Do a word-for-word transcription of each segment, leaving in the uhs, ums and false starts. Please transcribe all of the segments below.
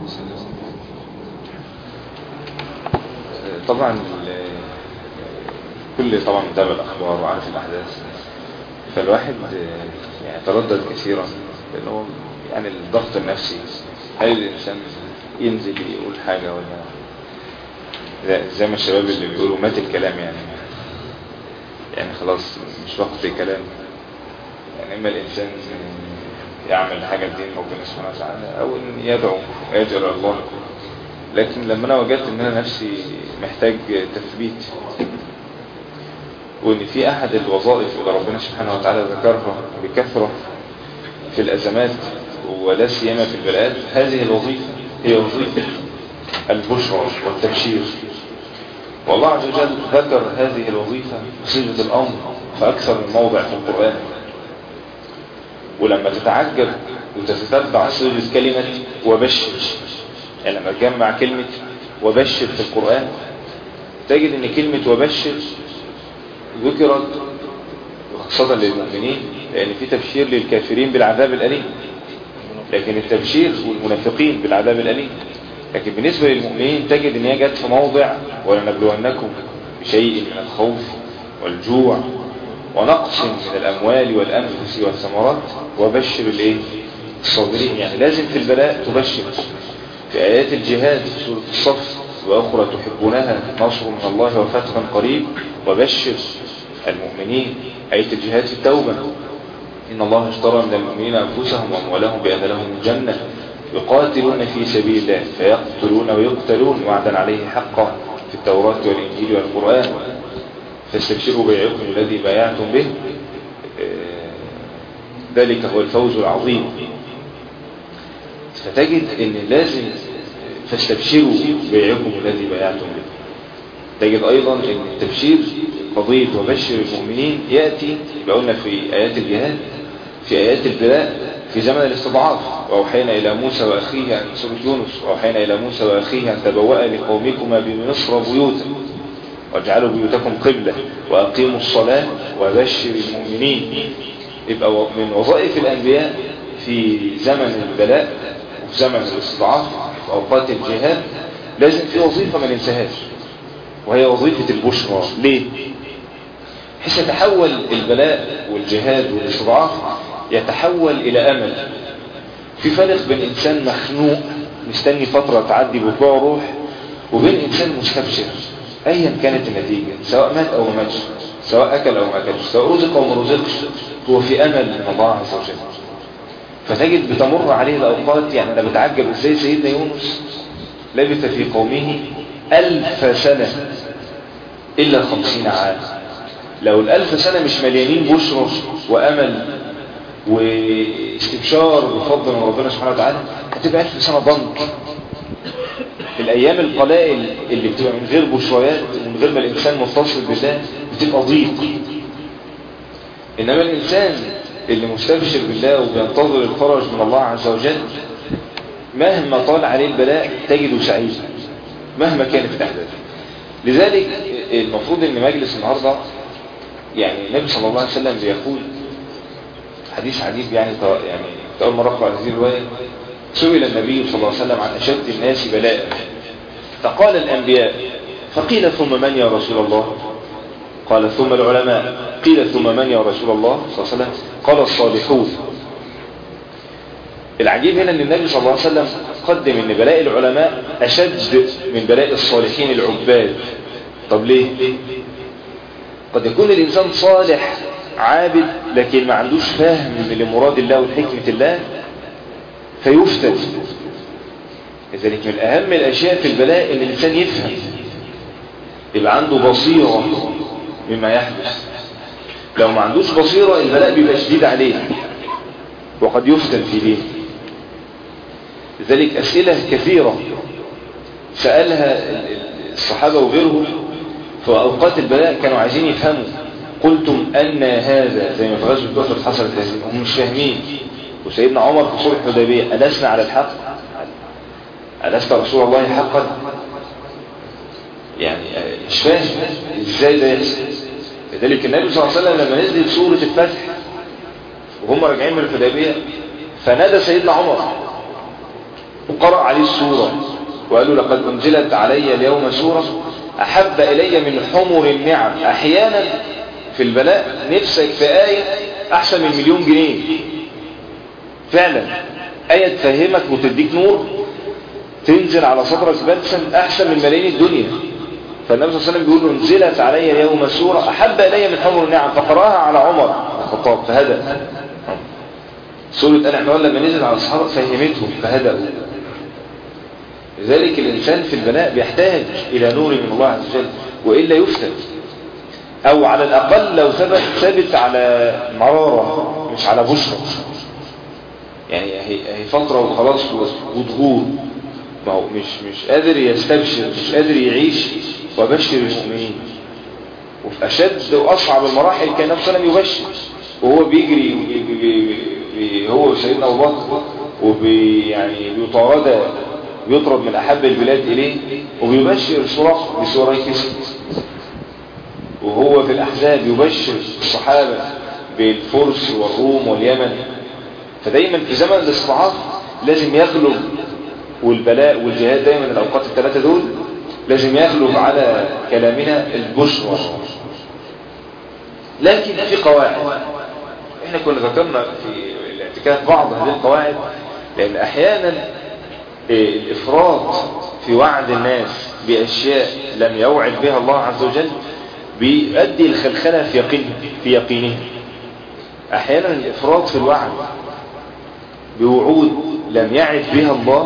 طبعا كل طبعا متابع الأخبار وعارف الأحداث، فالواحد يعني تردد كثيرا لأنه يعني الضغط النفسي، هل الإنسان ينزل يقول حاجة ولا زي ما الشباب اللي بيقولوا مات الكلام، يعني يعني خلاص مش وقت كلام. يعني إما الإنسان يعمل حاجة دين ربنا سبحانه وتعالى أو إن يدعو ويدعو إلى الله. لكن لما أنا وجدت إن أنا نفسي محتاج تثبيت، وإن في أحد الوظائف اللي ربنا سبحانه وتعالى ذكرها بكثرة في الأزمات ولا سيما في البلاءات، هذه الوظيفة هي وظيفة البشرى والتبشير. والله عز وجل ذكر هذه الوظيفة بصيغة الأمر في أكثر من موضع في القرآن. ولما تتعجب وتتتبع صيغة كلمة وبشر، يعني لما تجمع كلمة وبشر في القرآن تجد ان كلمة وبشر ذكرت خاصة للمؤمنين، لأن في تبشير للكافرين بالعذاب الأليم، لكن التبشير والمنافقين بالعذاب الأليم. لكن بالنسبة للمؤمنين تجد ان هي جت في موضع ولنبلونكم بشيء من الخوف والجوع ونقص من الأموال والأنفس والثمرات وبشر الايه الصابرين. يعني لازم في البلاء تبشر. في آيات الجهاد في سورة الصف وأخرى تحبونها نصر من الله وفتح قريب وبشر المؤمنين. آية الجهاد في التوبة إن الله اشترى من المؤمنين أنفسهم وأموالهم بأن لهم الجنة يقاتلون في سبيل الله فيقتلون ويقتلون وعدا عليه حقا في التوراة والإنجيل والقرآن فاستبشروا بيعكم الذي بايعتم به ذلك هو الفوز العظيم. فتجد ان لازم فاستبشروا بيعكم الذي بايعتم به. تجد ايضا ان التبشير قضية وبشر المؤمنين يأتي قلنا في آيات الجهاد، في آيات البلاء، في زمن الاستضعاف. وأوحينا إلى موسى وأخيه عن سورة يونس وأوحينا إلى موسى وأخيه أن تبوأ لقومكما بمصر بيوتا واجعلوا بيوتكم قبلة وأقيموا الصلاة وبشر المؤمنين. يبقى من وظائف الأنبياء في زمن البلاء وفي زمن الاستضعاف في أوقات الجهاد لازم في وظيفة ما ننساهاش، وهي وظيفة البشرى. ليه؟ حيث يتحول البلاء والجهاد والاستضعاف يتحول إلى أمل. في فرق بين إنسان مخنوق مستني فترة تعدي بطلوع روح وبين إنسان مستبشر أيا كانت النتيجة، سواء مات أو ما ماتش، سواء أكل أو ما أكلش، سواء رزق أو ما رزقش، هو في أمل من الله عز وجل. فتجد بتمر عليه الأوقات. يعني أنا بتعجب إزاي سيدنا يونس لبث في قومه ألف سنة إلا خمسين عام. لو الألف سنة مش مليانين بشرى وأمل واستبشار بفضل من ربنا سبحانه وتعالى هتبقى ألف سنة ضنك. الأيام القلائل اللي بتبقى من غير بشريات ومن غير ما الإنسان متصل بالله بتبقى ضيق. إنما الإنسان اللي مستبشر بالله وبينتظر الفرج من الله عز وجل مهما طال عليه البلاء تجده سعيد مهما كانت الأحداث. لذلك المفروض ان مجلس النهاردة يعني النبي صلى الله عليه وسلم بيقول حديث عجيب. يعني يعني أول مرة أقرأ هذه الرواية سئل النبي صلى الله عليه وسلم عن أشد الناس بلاء فقال الأنبياء فقيل ثم من يا رسول الله؟ قال ثم العلماء. قيل ثم من يا رسول الله صلى الله عليه وسلم؟ قال الصالحون. العجيب هنا ان النبي صلى الله عليه وسلم قدم ان بلاء العلماء أشد من بلاء الصالحين العباد. طب ليه؟ قد يكون الإنسان صالح عابد لكن ما عندوش فهم لمراد الله وحكمة الله فيفتن. لذلك من أهم الأشياء في البلاء ان الإنسان يفهم، يبقى عنده بصيرة مما يحدث. لو ما عندوش بصيرة البلاء بيبقى شديد عليه وقد يفتن في دينه. لذلك أسئلة كثيرة سألها الصحابة وغيرهم في أوقات البلاء كانوا عايزين يفهموا. قلتم أن هذا زي ما في غزوة بدر حصلت هذه، هم مش فاهمين. وسيدنا عمر في صلح الحديبية ألسنا على الحق؟ ألست رسول الله حقا؟ يعني مش فاهم ازاي ده يحصل. لذلك النبي صلى الله عليه وسلم لما نزلت سورة الفتح وهم راجعين من الحديبية فنادى سيدنا عمر وقرأ عليه السورة وقال له لقد أنزلت علي اليوم سورة أحب إلي من حمر النعم، أحيانا في البلاء نفسك في آية أحسن من مليون جنيه فعلا، آية تفهمك وتديك نور تنزل على صدرك بلسم أحسن من ملايين الدنيا. فالنبي صلى الله عليه وسلم بيقول له انزلت علي اليوم سورة أحب إلي من حمر النعم، فقرأها على عمر الخطاب فهدى. سورة آل عمران لما نزل على الصحابة فهمتهم فهدأوا. لذلك الإنسان في البلاء بيحتاج إلى نور من الله عز وجل وإلا يفتن، أو على الأقل لو ثبت ثابت على مرارة مش على بشرة، يعني هي فترة وخلاص وضغوط، ما هو مش مش قادر يستبشر، مش قادر يعيش. وبشر المؤمنين. وفي أشد وأصعب المراحل كان النبي صلى الله عليه وسلم يبشر وهو بيجري بي بي بي هو وسيدنا أبو بكر وبي يعني بيطارد بيطرد من أحب البلاد إليه وبيبشر سراق بسورة كسر، وهو في الأحزاب يبشر الصحابة بالفرس والروم واليمن. فدايما في زمن الاستضعاف لازم يغلب، والبلاء والجهاد دايما الأوقات الثلاثة دول لازم يغلب على كلامنا البشر. لكن في قواعد احنا كنا ذكرنا في الاعتكاف بعض هذه القواعد، لأن أحيانا الإفراط في وعد الناس بأشياء لم يوعد بها الله عز وجل بيؤدي الخلخلة في يقينه في يقينه. أحيانا الإفراط في الوعد بوعود لم يعد بها الله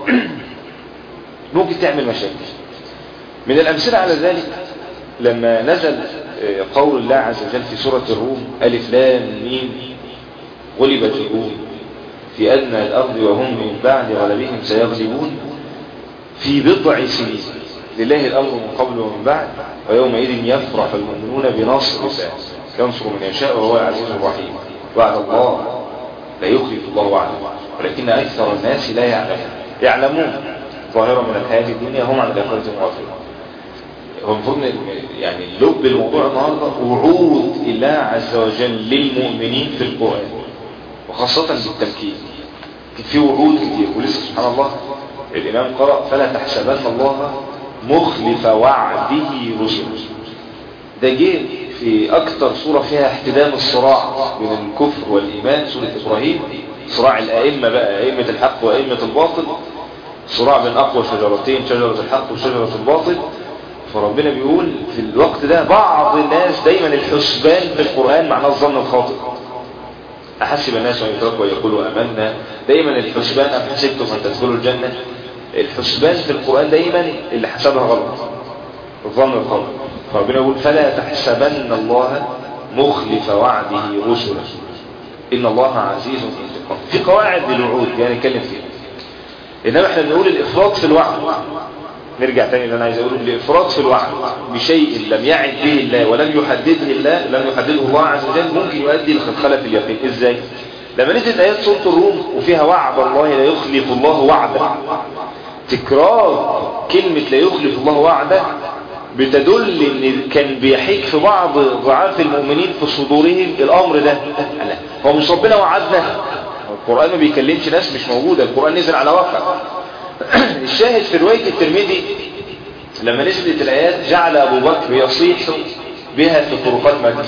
ممكن تعمل مشاكل. من الأمثلة على ذلك لما نزل قول الله عز وجل في سورة الروم ألف لام ميم غلبت الروم في أدنى الأرض وهم من بعد غلبهم سيغلبون في بضع سنين لله الأمر من قبل ومن بعد ويومئذ يفرح المؤمنون بنصر الله ينصر من يشاء وهو العزيز الرحيم. وعد الله لا يخلف الله وعده ولكن أكثر الناس لا يعلمون يعلمون ظاهرة من الحياة الدنيا هم عن الآخرة غافلون. هو المفروض يعني لب الموضوع النهارده وعود الله عز وجل للمؤمنين في القرآن وخاصة بالتمكين. في وعود كتير ولسه سبحان الله الإمام قرأ فلا تحسبن الله مخلف وعده رسله. ده جه في أكتر سورة فيها احتدام الصراع بين الكفر والإيمان، سورة إبراهيم، صراع الأئمة بقى أئمة الحق وأئمة الباطل، صراع بين أقوى شجرتين شجرة الحق وشجرة الباطل. فربنا بيقول في الوقت ده بعض الناس دايما الحسبان في القرآن معناه الظن الخاطئ. أحسب الناس أن يتركوا ويقولوا أمنا، دايما الحسبان أم حسبتم أن تدخلوا الجنة. الحسبان في القرآن دايما اللي حسبها غلط، الظن الخاطئ. فربنا يقول فلا تحسبن الله مخلف وعده رسله إن الله عزيز انتقام. في قواعد للوعود يعني نتكلم فيها، إنما احنا بنقول الإفراط في الوعد. نرجع تاني اللي أنا عايز أقوله، الإفراط في الوعد بشيء لم يعد به الله ولم يحدده الله لم يحدده الله عز وجل ممكن يؤدي لخلخلة في اليقين. إزاي؟ لما نزلت آيات سورة الروم وفيها وعد الله لا يخلف الله وعده، تكرار كلمة لا يخلف الله وعده بتدل ان كان بيحيك في بعض ضعاف المؤمنين في صدورهم الامر ده. هو مش ربنا وعدنا؟ القرآن ما بيكلمش ناس مش موجودة، القرآن نزل على واقع. الشاهد في رواية الترمذي لما نزلت الآيات جعل أبو بكر يصيح بها في طرقات مكة.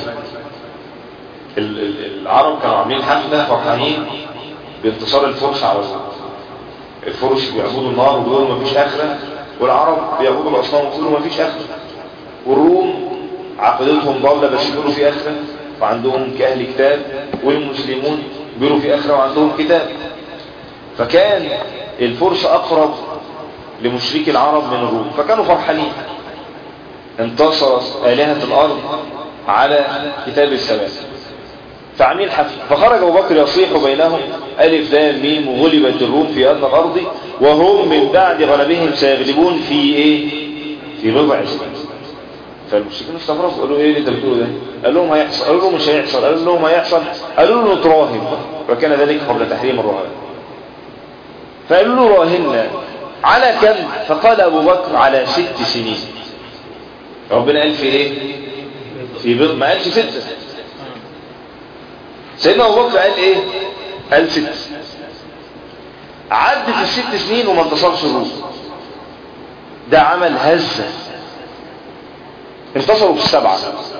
العرب كانوا عاملين حفلة فرحانين بانتصار الفرس على الروم. الفرس بيعبدوا النار وبيقولوا ما فيش آخرة، والعرب بيعبدوا الأصنام وبيقولوا ما فيش آخرة. والروم عقيدتهم ضالة بس بيقولوا في آخرة وعندهم كأهل كتاب، والمسلمون بيقولوا في آخرة وعندهم كتاب. فكان الفرس أقرب لمشرك العرب من الروم، فكانوا فرحانين انتصرت آلهة الأرض على كتاب السماء. فعميل حفل، فخرج أبو بكر يصيح بينهم ألف لام ميم غلبت الروم في أدنى الأرض وهم من بعد غلبهم سيغلبون في إيه؟ في بضع سنين. فالمشركين استغربوا قالوا إيه اللي أنت بتقوله ده؟ قال لهم هيحصل، قالوا لهم مش هيحصل، قالوا لهم هيحصل، قالوا له نتراهن، وكان ذلك قبل تحريم الرهان. فقالوا له راهنا على كم؟ فقال أبو بكر على ست سنين. ربنا قال في إيه؟ في بضع، ما قالش ستة. سيدنا أبو بكر قال إيه؟ قال ست. عدت الست سنين وما انتصرش الروم، ده عمل هزة. انتصروا في السبعة،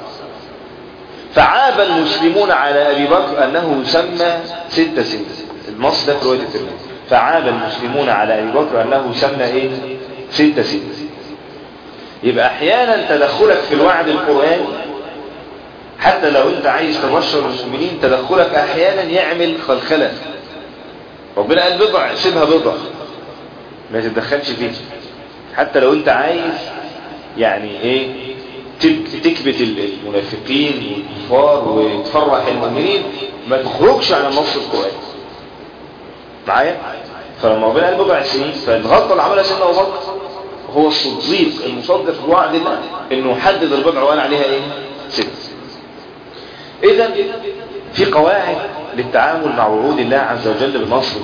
فعاب المسلمون على أبي بكر أنه يسمى ست سنين. النص ده في رواية الترمذي، فعاب المسلمون على أبي بكر أنه يسمى إيه؟ ست سنين. يبقى أحيانا تدخلك في الوعد القرآني حتى لو أنت عايز تبشر المؤمنين، تدخلك أحيانا يعمل خلخلة. ربنا قال بضع سيبها بضع، ما تتدخلش فيه. حتى لو أنت عايز يعني إيه تكبت المنافقين والكفار وتفرح المؤمنين، ما تخرجش عن النص القرآني معايا. فلما ربنا قال بضع سنين، فالغلطة اللي عملها سيدنا أبو بكر هو الصديق المصدق بوعد الله انه حدد البضع وقال عليها ايه؟ ست. اذا في قواعد للتعامل مع وعود الله عز وجل بالنصر.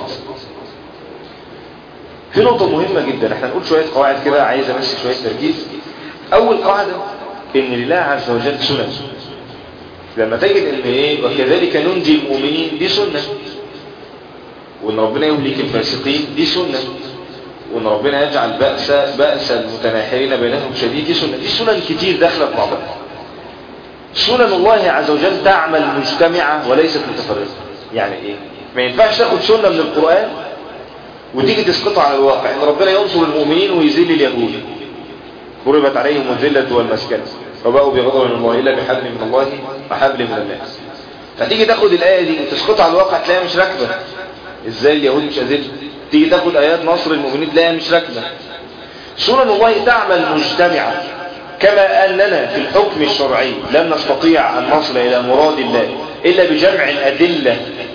في نقطة مهمة جدا، احنا نقول شوية قواعد كده عايزة بس شوية تركيز. اول قاعدة ان لله عز وجل سنن. لما تجد ان ايه وكذلك ننجي المؤمنين دي سنة، وان ربنا يهلك الفاسقين دي سنة، وان ربنا يجعل بأس بأس المتناحرين بينهم شديد دي سنة. دي سنن كتير داخله في بعضها. سنن الله عز وجل تعمل مجتمعة وليست متفرقة. يعني ايه؟ ما ينفعش تاخد سنة من القرآن وتيجي تسقطها على الواقع. ان ربنا ينصر المؤمنين ويذل اليهود، ضربت عليهم الذلة والمسكنة وباءوا بغضب من الله الا بحبل من الله وحبل من الناس. فتيجي تاخد الآية دي وتسقطها على الواقع تلاقيها مش راكبة. ازاي اليهود مش أذل؟ تيجي تاخد آيات نصر المؤمنين تلاقيها مش راكبة. سنن الله تعمل مجتمعة، كما أننا في الحكم الشرعي لن نستطيع أن نصل إلى مراد الله إلا بجمع الأدلة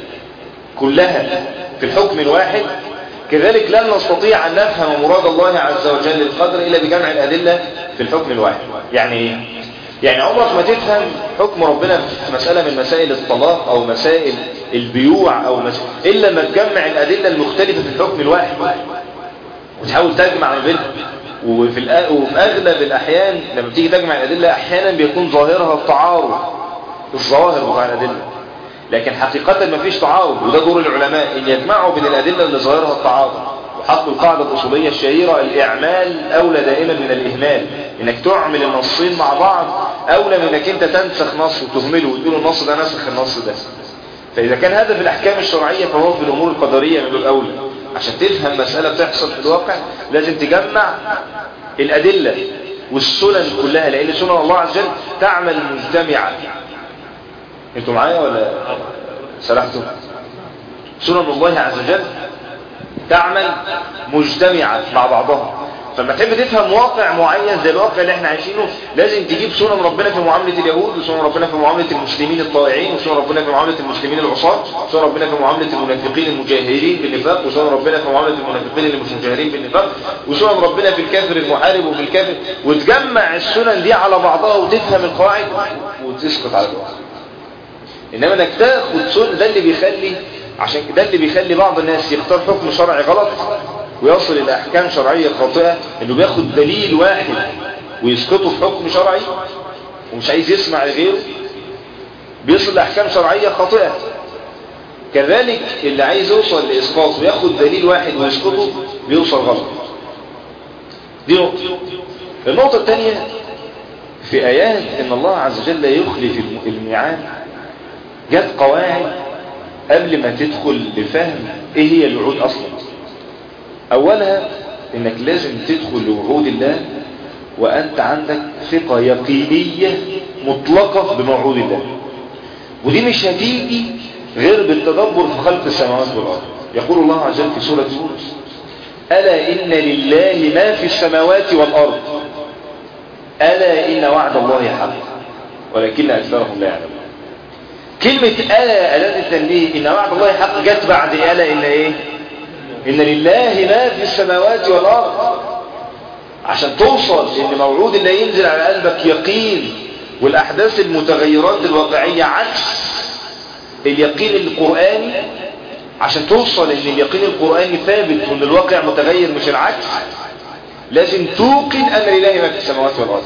كلها في الحكم الواحد، كذلك لن نستطيع أن نفهم مراد الله عز وجل القدر إلا بجمع الأدلة في الحكم الواحد. يعني إيه؟ يعني عمرك ما تفهم حكم ربنا في مسألة من مسائل الطلاق أو مسائل البيوع أو مسائل إلا ما تجمع الأدلة المختلفة في الحكم الواحد وتحاول تجمع ما بينهم. وفي, وفي أغلب الأحيان لما تيجي تجمع الأدلة أحيانا بيكون ظاهرها التعارض، الظواهر بتاع الأدلة، لكن حقيقة ما فيش تعارض. وده دور العلماء إن يجمعوا بين الأدلة اللي ظاهرها التعارض. وحطوا القاعدة الأصولية الشهيرة الإعمال أولى دائما من الإهمال. إنك تعمل النصين مع بعض أولى من إنك أنت تنسخ نص وتهمله وتقول النص ده نسخ النص ده. فإذا كان هذا في الأحكام الشرعية فهو في الأمور القدرية من الأولى. عشان تفهم مسألة بتحصل في الواقع لازم تجمع الأدلة والسنن كلها، لأن سنن الله عز وجل تعمل مجتمعة. انتوا معايا ولا سرحتوا؟ سنن الله عز وجل تعمل مجتمعة مع بعضها. فلما تحب تفهم واقع معين زي الواقع اللي احنا عايشينه لازم تجيب سنن ربنا في معاملة اليهود، وسنن ربنا في معاملة المسلمين الطائعين، وسنن ربنا في معاملة المسلمين العصاة، وسنن ربنا في معاملة المنافقين المجاهرين بالنفاق، وسنن ربنا في معاملة المنافقين اللي مش مجاهرين بالنفاق، وسنن ربنا في الكافر المحارب وفي الكافر، وتجمع السنن دي على بعضها وتفهم القواعد وتسقط على الواقع. انما انك تاخد سنن ده اللي بيخلي عشان ده اللي بيخلي بعض الناس يختار حكم شرعي غلط ويصل الى احكام شرعيه خاطئه، انه بياخد دليل واحد ويسقطه في حكم شرعي ومش عايز يسمع لغيره، بيصل لاحكام شرعيه خاطئه. كذلك اللي عايز يوصل لاسقاط وياخد دليل واحد ويسقطه بيوصل غلط. دي نقطه. النقطه الثانيه في ايات ان الله عز وجل يخلف الميعاد، جت قواعد قبل ما تدخل لفهم ايه هي الوعود اصلا. اولها انك لازم تدخل لوعود الله وانت عندك ثقة يقينية مطلقة بموعود الله، ودي مش هتيجي غير بالتدبر في خلق السماوات والارض. يقول الله عز وجل في سورة يونس: الا ان لله ما في السماوات والارض الا ان وعد الله حق ولكن اكثرهم لا يعلمون. كلمة ألا أداة التنبيه إن وعد الله حق جت بعد ألا إن إيه؟ إن لله ما في السماوات والأرض. عشان توصل إن موعود الله ينزل على قلبك يقين، والأحداث المتغيرات الواقعية عكس اليقين القرآني. عشان توصل إن اليقين القرآني ثابت وإن الواقع متغير مش العكس، لازم توقن أن لله ما في السماوات والأرض.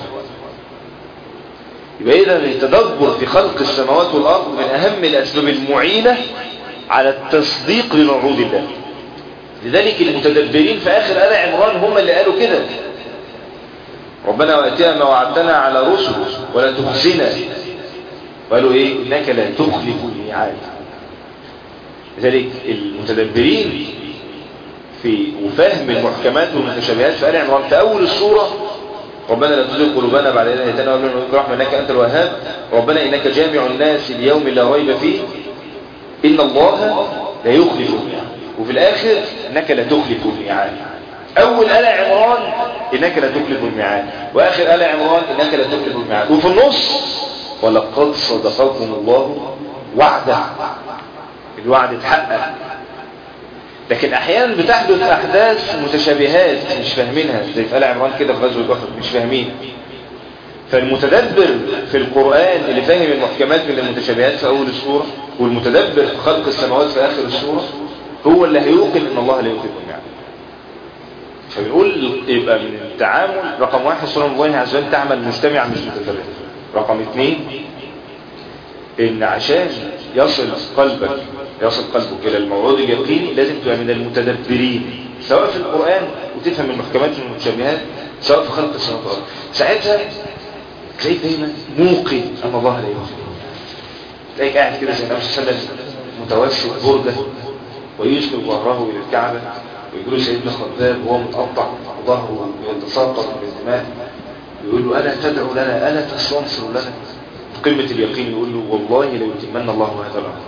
يبقى إذا التدبر في خلق السماوات والأرض من أهم الأسباب المعينة على التصديق لموعود الله. لذلك المتدبرين في آخر آل عمران هم اللي قالوا كده، ربنا وآتنا ما وعدتنا على رسل ولا تخزنا، وقالوا ايه انك لا تخلف الميعاد. لذلك المتدبرين في وفهم المحكمات والمتشابهات في آل عمران في أول السورة، ربنا لا تزغ قلوبنا بعد إذ هديتنا وهب لنا من لدنك رحمة إنك أنت الوهاب، ربنا إنك جامع الناس ليوم لا ريب فيه إن الله لا يخلف الميعاد. وفي الآخر إنك لا تخلف الميعاد. أول آل عمران إنك لا تخلف الميعاد، وآخر آل عمران إنك لا تخلف الميعاد، وفي النص ولقد صدقكم الله وعده، الوعد اتحقق. لكن احيانا بتحدث احداث متشابهات مش فاهمينها، زي في آل عمران كده في غزوة أحد مش فاهمين. فالمتدبر في القرآن اللي فاهم المحكمات من المتشابهات في اول السورة، والمتدبر في خلق السماوات في اخر السورة، هو اللي هيوقن ان الله لا يخلف الميعاد. فبنقول يبقى من التعامل رقم واحد سورة الله عز وجل تعمل مجتمع مش متفرق. رقم اثنين ان عشان يصل قلبك يصل قلبك الى الموعود اليقيني لازم تبقى من المتدبرين، سواء في القرآن وتفهم المحكمات والمتشابهات، سواء في خلق السماوات والارض. ساعتها تلاقيك دايما موقن ان الله لا يخلف. تلاقيك قاعد كده زي النبي صلى الله عليه وسلم متوسط برده ويسند ظهره الى الكعبه، ويقول سيدنا خباب وهو متقطع وظهره يتساقط بالدماء، يقول له الا تدعو لنا الا تستنصر لنا؟ في قمه اليقين يقول له والله ليتمن الله هذا الامر.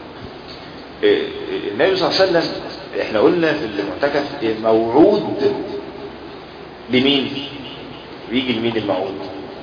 النبي صلى الله عليه وسلم احنا قلنا في المعتكف موعود لمين؟ بيجي لمين الموعود؟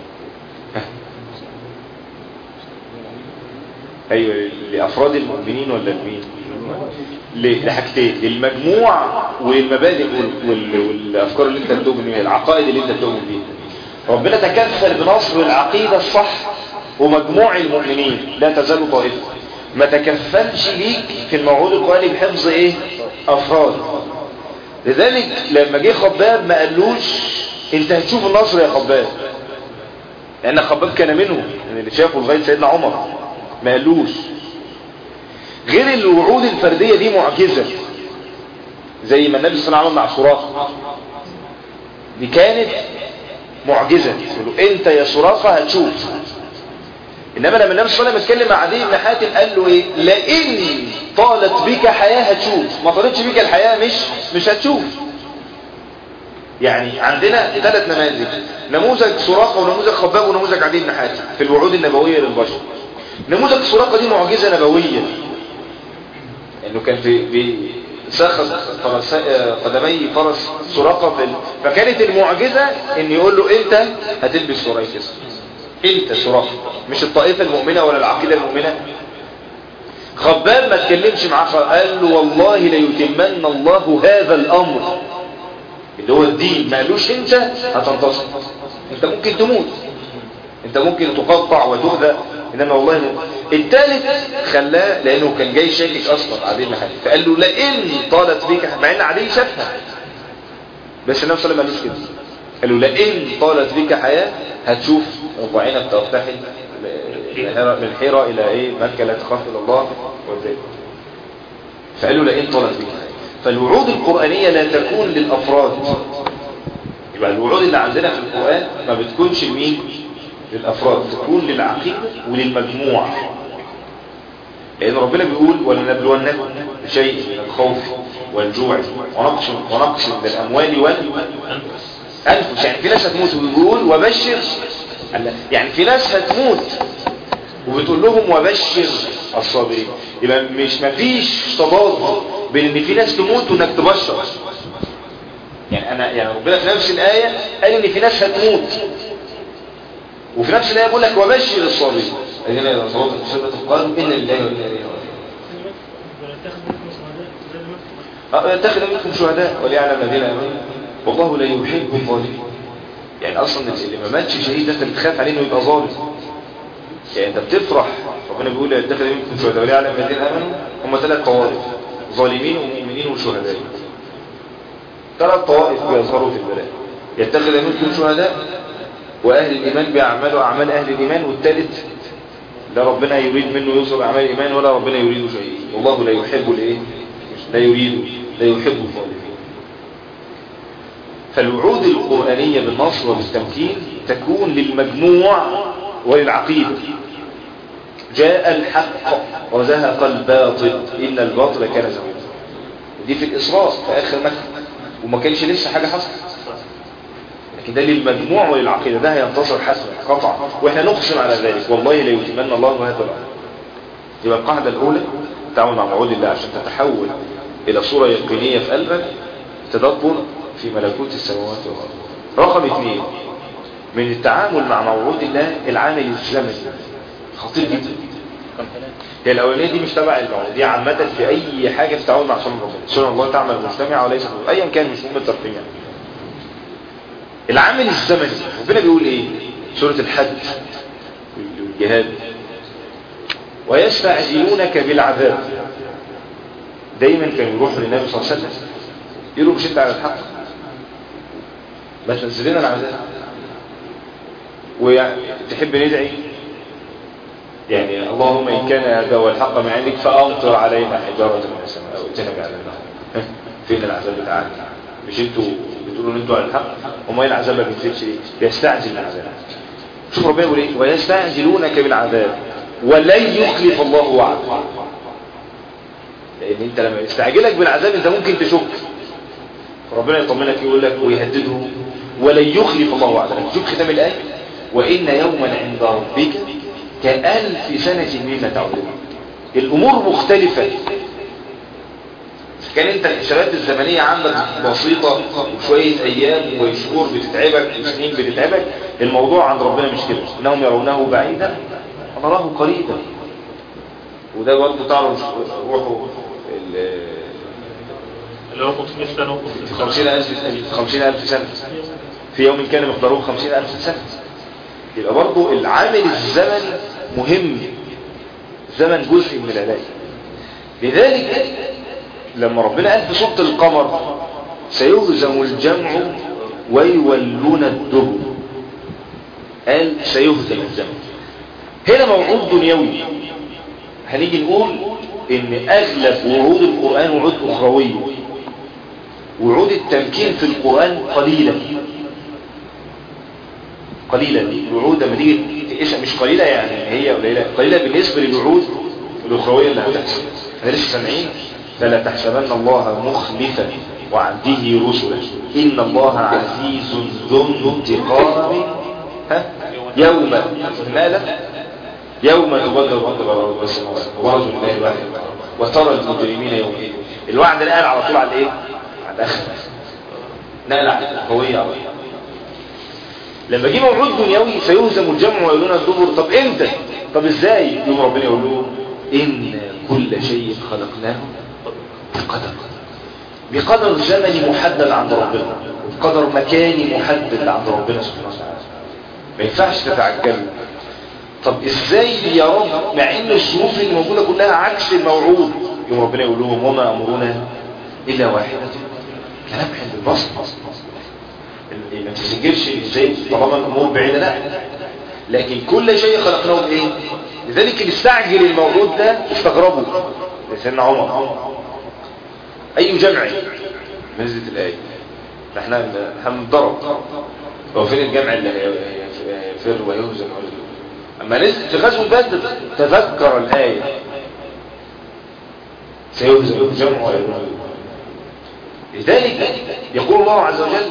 ايوه لافراد المؤمنين ولا لمين؟ لحاجتين، للمجموع والمبادئ والافكار اللي انت بتؤمن بيها، العقائد اللي انت بتؤمن بيها. ربنا تكفل بنصر العقيده الصح ومجموع المؤمنين لا تزال طائفه. ما تكفلش ليك في الموعود القرآني بحفظ ايه؟ افراد. لذلك لما جه خباب ما قالوش انت هتشوف النصر يا خباب، لان خباب كان منهم من اللي شافوا لغايه سيدنا عمر. ما قالوش. غير الوعود الفرديه دي معجزه، زي ما النبي صلى الله عليه وسلم عمل مع سراقه، دي كانت معجزه، يقولوا انت يا سراقه هتشوف. انما لما النبي صلى الله عليه وسلم اتكلم مع عدي بن حاتم قال له ايه؟ لئن طالت بك حياه هتشوف، ما طالتش بك الحياه مش مش هتشوف. يعني عندنا ثلاث نماذج، نموذج سراقه ونموذج خباب ونموذج عدي بن حاتم في الوعود النبويه للبشر. نموذج سراقه دي معجزه نبويه، انه كان في ساخذ قدمي فرس سراقه في ال... فكانت المعجزه ان يقول له انت هتلبس سرايكس، انت سراقه، مش الطائفه المؤمنه ولا العقيده المؤمنه. خباب ما تكلمش معاه، قال له والله ليتمن الله هذا الامر اللي هو الدين، ما قالوش انت هتنتصر، انت ممكن تموت، انت ممكن تقطع وتهدى، انما والله ممكن. الثالث خلاه لانه كان جاي شاكك اصلا عدي بن حاتم، فقال له لئن طالت بك، مع ان عدي شافها بس النبي صلى الله عليه وسلم ما قالوش كده، قال له لئن طالت بك حياه هتشوف وعينك ترتحل من حيرة الى ايه مكة لا تخاف الا الله وذلك. فقالوا لئن طالت بك. فالوعود القرآنية لا تكون للافراد، يبقى الوعود اللي عندنا في القرآن ما بتكونش لمين؟ للافراد، تكون للعقيدة وللمجموع. لان ربنا بيقول ولنبلونكم بشيء من الخوف والجوع ونقص ونقص من الاموال والانفس. يعني في ناس هتموت ويقول وبشر، يعني في ناس هتموت وبتقول لهم وبشر الصابرين. يبقى مش مفيش تضاد بين ان في ناس تموت وانك تبشر. يعني انا يعني ربنا في نفس الايه قال ان في ناس هتموت، وفي نفس الايه بيقول لك وبشر الصابرين الذين اذا اصابتهم مصيبه قالوا انا لله وانا اليه راجعون. اتخذ منكم شهداء وليعلم الذين امنوا والله لا يحب الظالمين. يعني اصلا اللي ما ماتش شهيد انت بتخاف عليه انه يبقى ظالم. يعني انت بتفرح، ربنا بيقول يتخذ منكم شهداء وليعلم الذين امنوا. هم ثلاث طوائف، ظالمين ومؤمنين وشهداء. ثلاث طوائف بيظهروا في البلاء، يتخذ منكم شهداء واهل الايمان بيعملوا اعمال اهل الايمان، والثالث لا ربنا يريد منه يوصل اعمال الايمان ولا ربنا يريد شيء، والله لا يحب الايه لا يريد. لا يحب الظالمين. فالوعود القرآنية بالنصر وبالتمكين تكون للمجموع وللعقيدة. جاء الحق وزهق الباطل إن الباطل كان زهوقا. دي في الإسراء في آخر مكة، وما كانش لسه حاجة حصلت، لكن ده للمجموع وللعقيدة. ده هينتصر حسنا قطعا، واحنا نقسم على ذلك والله لا يتمنى الله هذا الأمر. يبقى القاعدة الأولى التعامل مع موعود الله عشان تتحول إلى صورة يقينية في قلبك، تدبر في ملكوت السماوات والأرض. رقم اثنين من التعامل مع موعود الله العامل الزمني، خطير جدا. هي الأولانية دي مش تبع الموعود، دي عامة في أي حاجة تتعامل مع سنة ربنا. سنة الله تعمل مجتمعة وليس أيا كان، مش مهم الترقيم يعني. العامل الزمني ربنا بيقول إيه؟ سورة الحج والجهاد، ويستعجلونك بالعذاب. دايما كانوا يروحوا للنبي صلى الله عليه وسلم يقولوا بشدة على الحق ما تنزل لنا العذاب، وتحب ندعي يعني اللهم إن كان هذا هو الحق من عندك فأمطر علينا حجارة من السماء أو ائتنا بعذاب. فين العذاب بتاعنا؟ مش انتوا بتقولوا ان انتوا على الحق؟ وما العذاب ما بينزلش ليه؟ بيستعجل العذاب. شوف ربنا يقول ايه؟ ويستعجلونك بالعذاب ولن يخلف الله وعده. لان انت لما يستعجلك بالعذاب انت ممكن تشك، ربنا يطمنك يقول لك ويهدده ولن يخلف الله وعده. شوف ختام الآية، وإن يوما عند ربك كألف سنة مما تعودون. الأمور مختلفة. كان انت الحسابات الزمنية عندك بسيطة وشوية أيام وشهور بتتعبك وسنين بتتعبك، الموضوع عند ربنا مش كده. إنهم يرونه بعيدا ونراه قريبا. وده برضه تعرف روحه اللي هو خمسين ألف خمسين ألف سنة في يوم كان مقداره خمسين ألف سنة. يبقى برضه العامل الزمن مهم، زمن جزء من العلاج. لذلك لما ربنا قال في سورة القمر سيهزم الجمع ويولون الدبر، قال سيهزم الجمع. هنا موعود دنيوي. هنيجي نقول ان اغلب وعود القرآن وعود اخروية. وعود التمكين في القرآن قليلة قليلة. الوعود لما تيجي تقيسها مش قليلة يعني هي قليلة، قليلة بالنسبة للوعود الاخروية اللي هتحصل. احنا لسه سامعين فلا تحسبن الله مخلفا وعده رسلا ان الله عزيز ذو انتقام. ها يوم ماذا؟ يوم تبدل الارض والارض والسماوات وبرزوا لله الواحد وترى المجرمين يومئذ. الوعد نقل على طول على ايه؟ على الاخر، نقل على القوية. لما جه موعود دنيوي سيهزم الجمع ويولون الدبر. طب امتى؟ طب ازاي؟ يوم ربنا يقول لهم ان كل شيء خلقناه بقدر، بقدر زمني محدد عند ربنا، بقدر مكاني محدد عند ربنا سبحانه وتعالى. ما ينفعش تتعجلوا. طب ازاي يا رب مع ان الظروف اللي موجوده كلها عكس الموعود؟ يوم ربنا يقول لهم وما امرنا الا واحده كلمح بالبصر. ما تسجلش ازاي طالما الامور بعيده، لا، لكن كل شيء خلقناه بايه؟ لذلك اللي استعجل الموعود ده استغربوا سيدنا عمر. اي جمع نزلت الايه؟ احنا هنضرب. هو فين الجمع اللي هيفر ويهزم؟ اما نزل في غزوه بدر تذكر الايه سيهزم الجمع ويولون الدبر. لذلك يقول الله عز وجل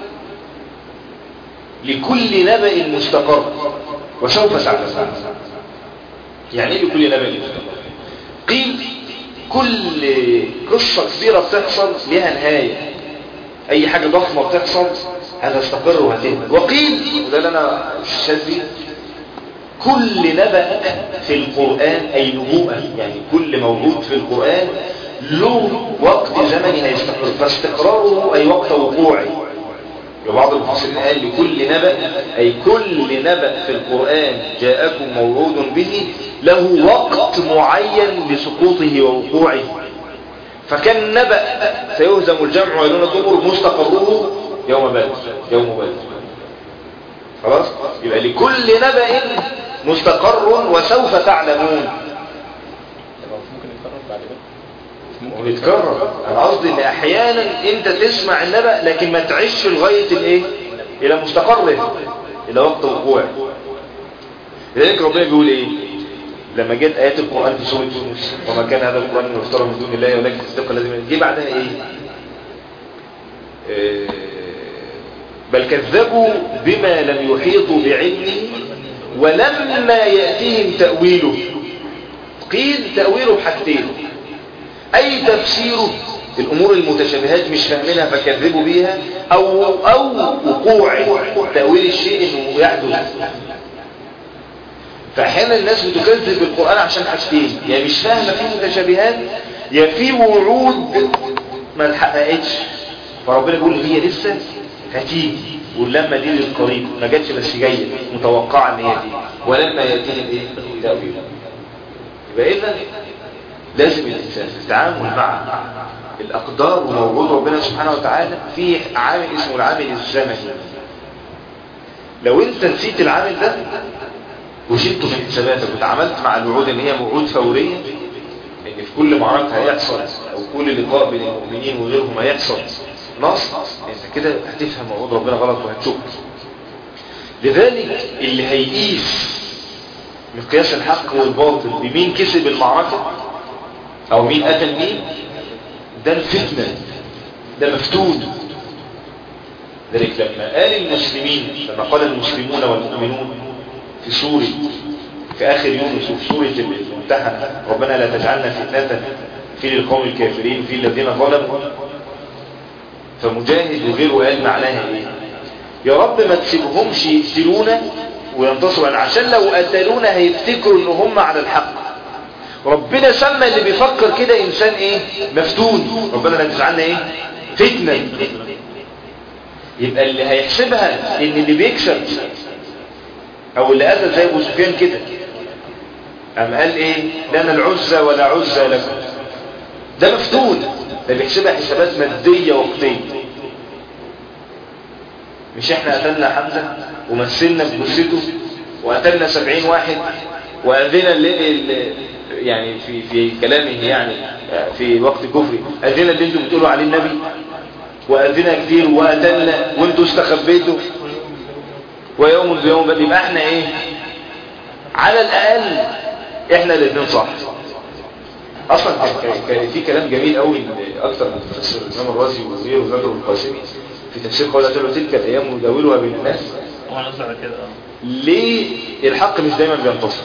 لكل نبأ مستقر وسوف تعلمون. يعني ايه لكل نبأ مستقر؟ قيل كل قصة كبيرة بتحصل لها نهاية. اي حاجة ضخمة بتحصل هتستقر وهتهدى. وقيل وده اللي انا شاذ بيه كل نبأ في القرآن اي نبوءة، يعني كل موجود في القرآن له وقت زمني هيستقر، فاستقراره اي وقت وقوعه. وبعض المفسرين قال لكل نبأ أي كل نبأ في القرآن جاءكم موعود به له وقت معين لسقوطه ووقوعه. فكان نبأ سيهزم الجمع ويولون الدبر مستقره يوم بدر، يوم بدر. خلاص؟ يبقى لكل نبأ مستقر وسوف تعلمون. ممكن نكرر بعد كده؟ ويتكرر. انا قصدي ان احيانا انت تسمع النبأ لكن ما تعيش لغاية الايه الى مستقره الى وقت وقوع. لذلك ربنا بيقول ايه لما جت ايات القرآن في سورة يونس وما كان هذا القرآن يفترى من دون الله ولكن تصديق الذي جه بعدها ايه, إيه بل كذبوا بما لم يحيطوا بعلمه ولما يأتيهم تأويله. قيل تأويله بحاجتين: أي تفسيره الأمور المتشابهات مش فاهمينها فكذبوا بيها، أو أو وقوع تأويل الشيء إنه يحدث. فأحيانا الناس بتكذب بالقرآن عشان حاجتين: يا مش فاهمة فيه متشابهات، يا في وعود ما اتحققتش. فربنا يقول هي لسه هتيجي، واللما دي للقريب ما جاتش بس جايه متوقعه ان هي دي، ولما ياتيهم ايه تأويل. يبقى اذا لازم الانسان في التعامل مع الاقدار وموجود ربنا سبحانه وتعالى في عامل اسمه العامل الزمني. لو انت نسيت العامل ده وشلته من حساباتك وتعاملت مع الوعود ان هي وعود فوريه، ان في كل معركه هيحصل او كل لقاء بين المؤمنين وغيرهم هيحصل نص، انت كده هتفهم وعود ربنا غلط وهتشك. لذلك اللي هيقيس مقياس الحق والباطل بمين كسب المعركة او مين قتل مين، ده الفتنة، ده مفتون. لذلك لما قال المسلمين، لما قال المسلمون والمؤمنون في سورة في اخر يونس وفي سورة الممتحنة ربنا لا تجعلنا فتنة في القوم الكافرين في الذين ظلموا، فمجاهد وغيره قال معناها ايه؟ يا رب ما تسيبهمش يقتلونا وينتصروا، عشان لو قتلونا هيفتكروا ان هم على الحق. ربنا سمى اللي بيفكر كده انسان ايه؟ مفتون. ربنا لا تجعلنا ايه؟ فتنة. يبقى اللي هيحسبها ان اللي بيكسب او اللي قتل زي ابو سفيان كده قام قال ايه؟ لنا العزة ولا عزة لكم، ده مفتون. ده بيحسبها حسابات مادية وقتية. مش احنا قتلنا حمزة ومثلنا بجثته وقتلنا سبعين واحد وأذنا اللي يعني في في كلامه يعني في وقت كفري أذنا اللي انتم بتقولوا عليه النبي، وأذنا كتير وقتلنا وانتوا استخبيتوا ويوم بيوم بدل. يبقى احنا ايه؟ على الأقل احنا الاثنين صح. اصلا كان في كلام جميل قوي اكتر من تفسير الامام الرازي وغيره وغيره القاسمي في تفسير قوله تعالى تلك الايام نداولها بين الناس. هو نص على كده اه ليه الحق مش دايما بينتصر؟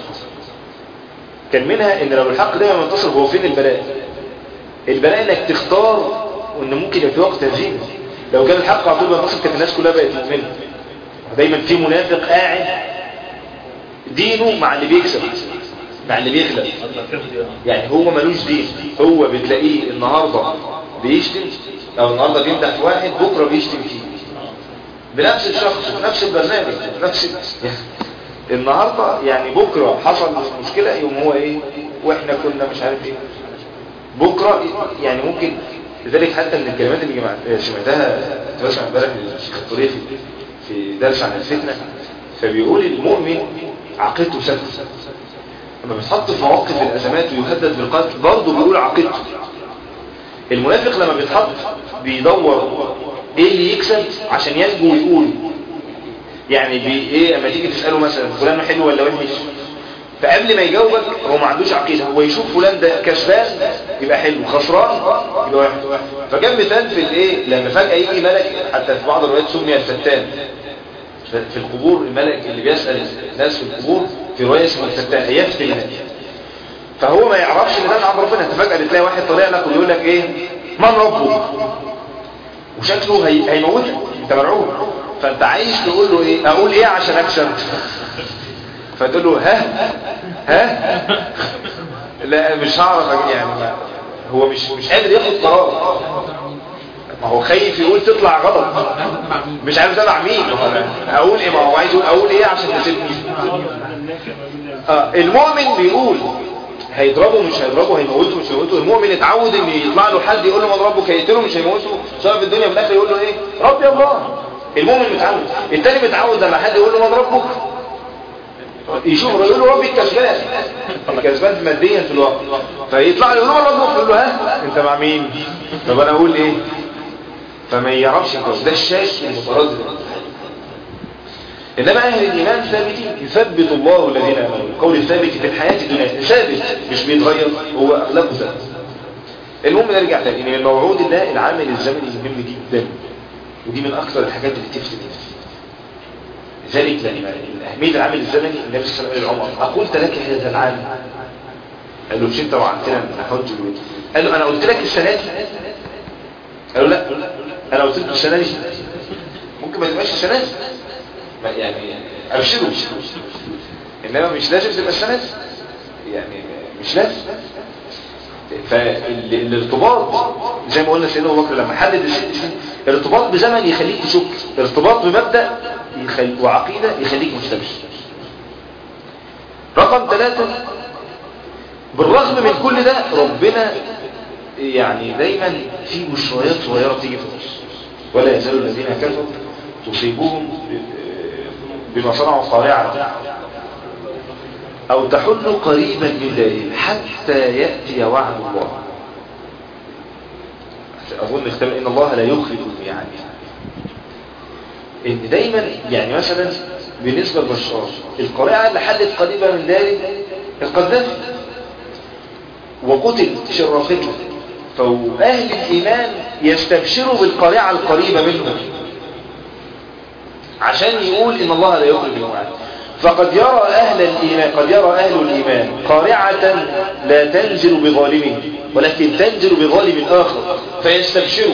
كان منها ان لو الحق دايما بينتصر هو فين البلاء؟ البلاء انك تختار وان ممكن يبقى في وقت هزيمه. لو كان الحق على طول بينتصر كانت الناس كلها بقت مؤمنه. دايما في منافق قاعد دينه مع اللي بيكسب مع اللي بيخلق، يعني هو ملوش دين. هو بتلاقيه النهاردة بيشتم او النهاردة بيمدح في واحد بكرة بيشتم فيه بنفس الشخص بنفس البرنامج بنفس النهاردة، يعني بكرة حصل مشكلة يوم هو ايه واحنا كنا مش عارف ايه بكرة، يعني ممكن. لذلك حتى من الكلمات اللي جمعت سمعتها تسمع امبارح الشيخ الطريفي في درس عن الفتنة، فبيقول المؤمن عقيدته ثابته. لما بيتحط في مواقف الأزمات ويهدد بالقتل برضه بيقول عقيدته. المنافق لما بيتحط بيدور ايه اللي يكسب عشان ينجو ويقول، يعني بي ايه اما تيجي تسأله مثلا فلان حلو ولا وحش، فقبل ما يجاوبك هو ما عندوش عقيدة، هو يشوف فلان ده كسبان يبقى حلو، خسران يبقى وحش. فكان مثال في الايه لما فجأة يجي ملك، حتى في بعض الروايات سمي الفتان في القبور، الملك اللي بيسأل الناس في القبور في رواية اسمه الفتان يفتي الناس، فهو ما يعرفش ان ده من عند ربنا. انت فجأة بتلاقي واحد طالع لك ويقول لك ايه من ربه، وشكله هي... هيموتك انت مرعوب، فانت عايز تقول له ايه اقول ايه عشان اكسب، فتقول له ها ها لا مش هعرف يعني. هو مش مش قادر ياخد قرار، ما هو خايف يقول تطلع غلط، مش عارف ده مع مين، اقول ايه، ما هو عايز يقول اقول ايه عشان تسيبني. اه المؤمن بيقول هيضربه مش هيضربه، هيموته مش هيموته. المؤمن اتعود ان يطلع له حد يقول له من ربك هيقتله مش هيموته، سواء في الدنيا في الاخره يقول له ايه ربي الله. المؤمن متعود. التاني متعود لما حد يقول له من ربك يشوف يقول له ربي الكسبان الكسبان ماديا في الوقت، فيطلع له يقول له الله، يقول له ها انت مع مين؟ طب انا اقول ايه؟ فما يعرفش ده الشاك المتردد. انما اهل الايمان ثابتين، يثبت الله الذين امنوا. القول الثابت في الحياه الدنيا ثابت مش بيتغير، هو اخلاقه ثابت. المهم نرجع تاني ان الموعود الله العامل الزمني مهم جدا، ودي من اكثر الحاجات اللي تفسد الناس. لذلك لما اهميه العامل الزمني النبي صلى الله عليه وسلم قال لعمر اقلت لك هذا العام؟ قال له مش انت وعدتنا نحج البيت؟ قال له انا قلت لك السنه دي؟ قال له لا انا قلت لك السنه دي، ممكن ما تبقاش السنه دي يعني ابشروا، انما مش لازم تبقى السنه دي يعني مش لازم. فالارتباط زي ما قلنا سيدنا ابو بكر لما حدد الست سنين، ارتباط بزمن يخليك تشك، ارتباط بمبدا يخليك وعقيده يخليك مستبشر. رقم ثلاثة، بالرغم من كل ده ربنا يعني دايما في بشريات صغيره تيجي في النص. ولا يزال الذين كفروا تصيبهم بما صنعوا قارعة أو تحل قريبا من ذلك حتى يأتي وعد الله. أظن اختبر إن الله لا يخلف الميعاد. إن دايما يعني مثلا بالنسبة للبشار القارعة اللي حلت قريبا من ذلك القذافي وقتل شرافته، فأهل الإيمان يستبشروا بالقارعة القريبة منهم عشان يقول إن الله لا يخلف الميعاد. فقد يرى أهل الإيمان قد يرى أهل الإيمان قارعة لا تنزل بظالمه ولكن تنزل بظالم آخر فيستبشروا.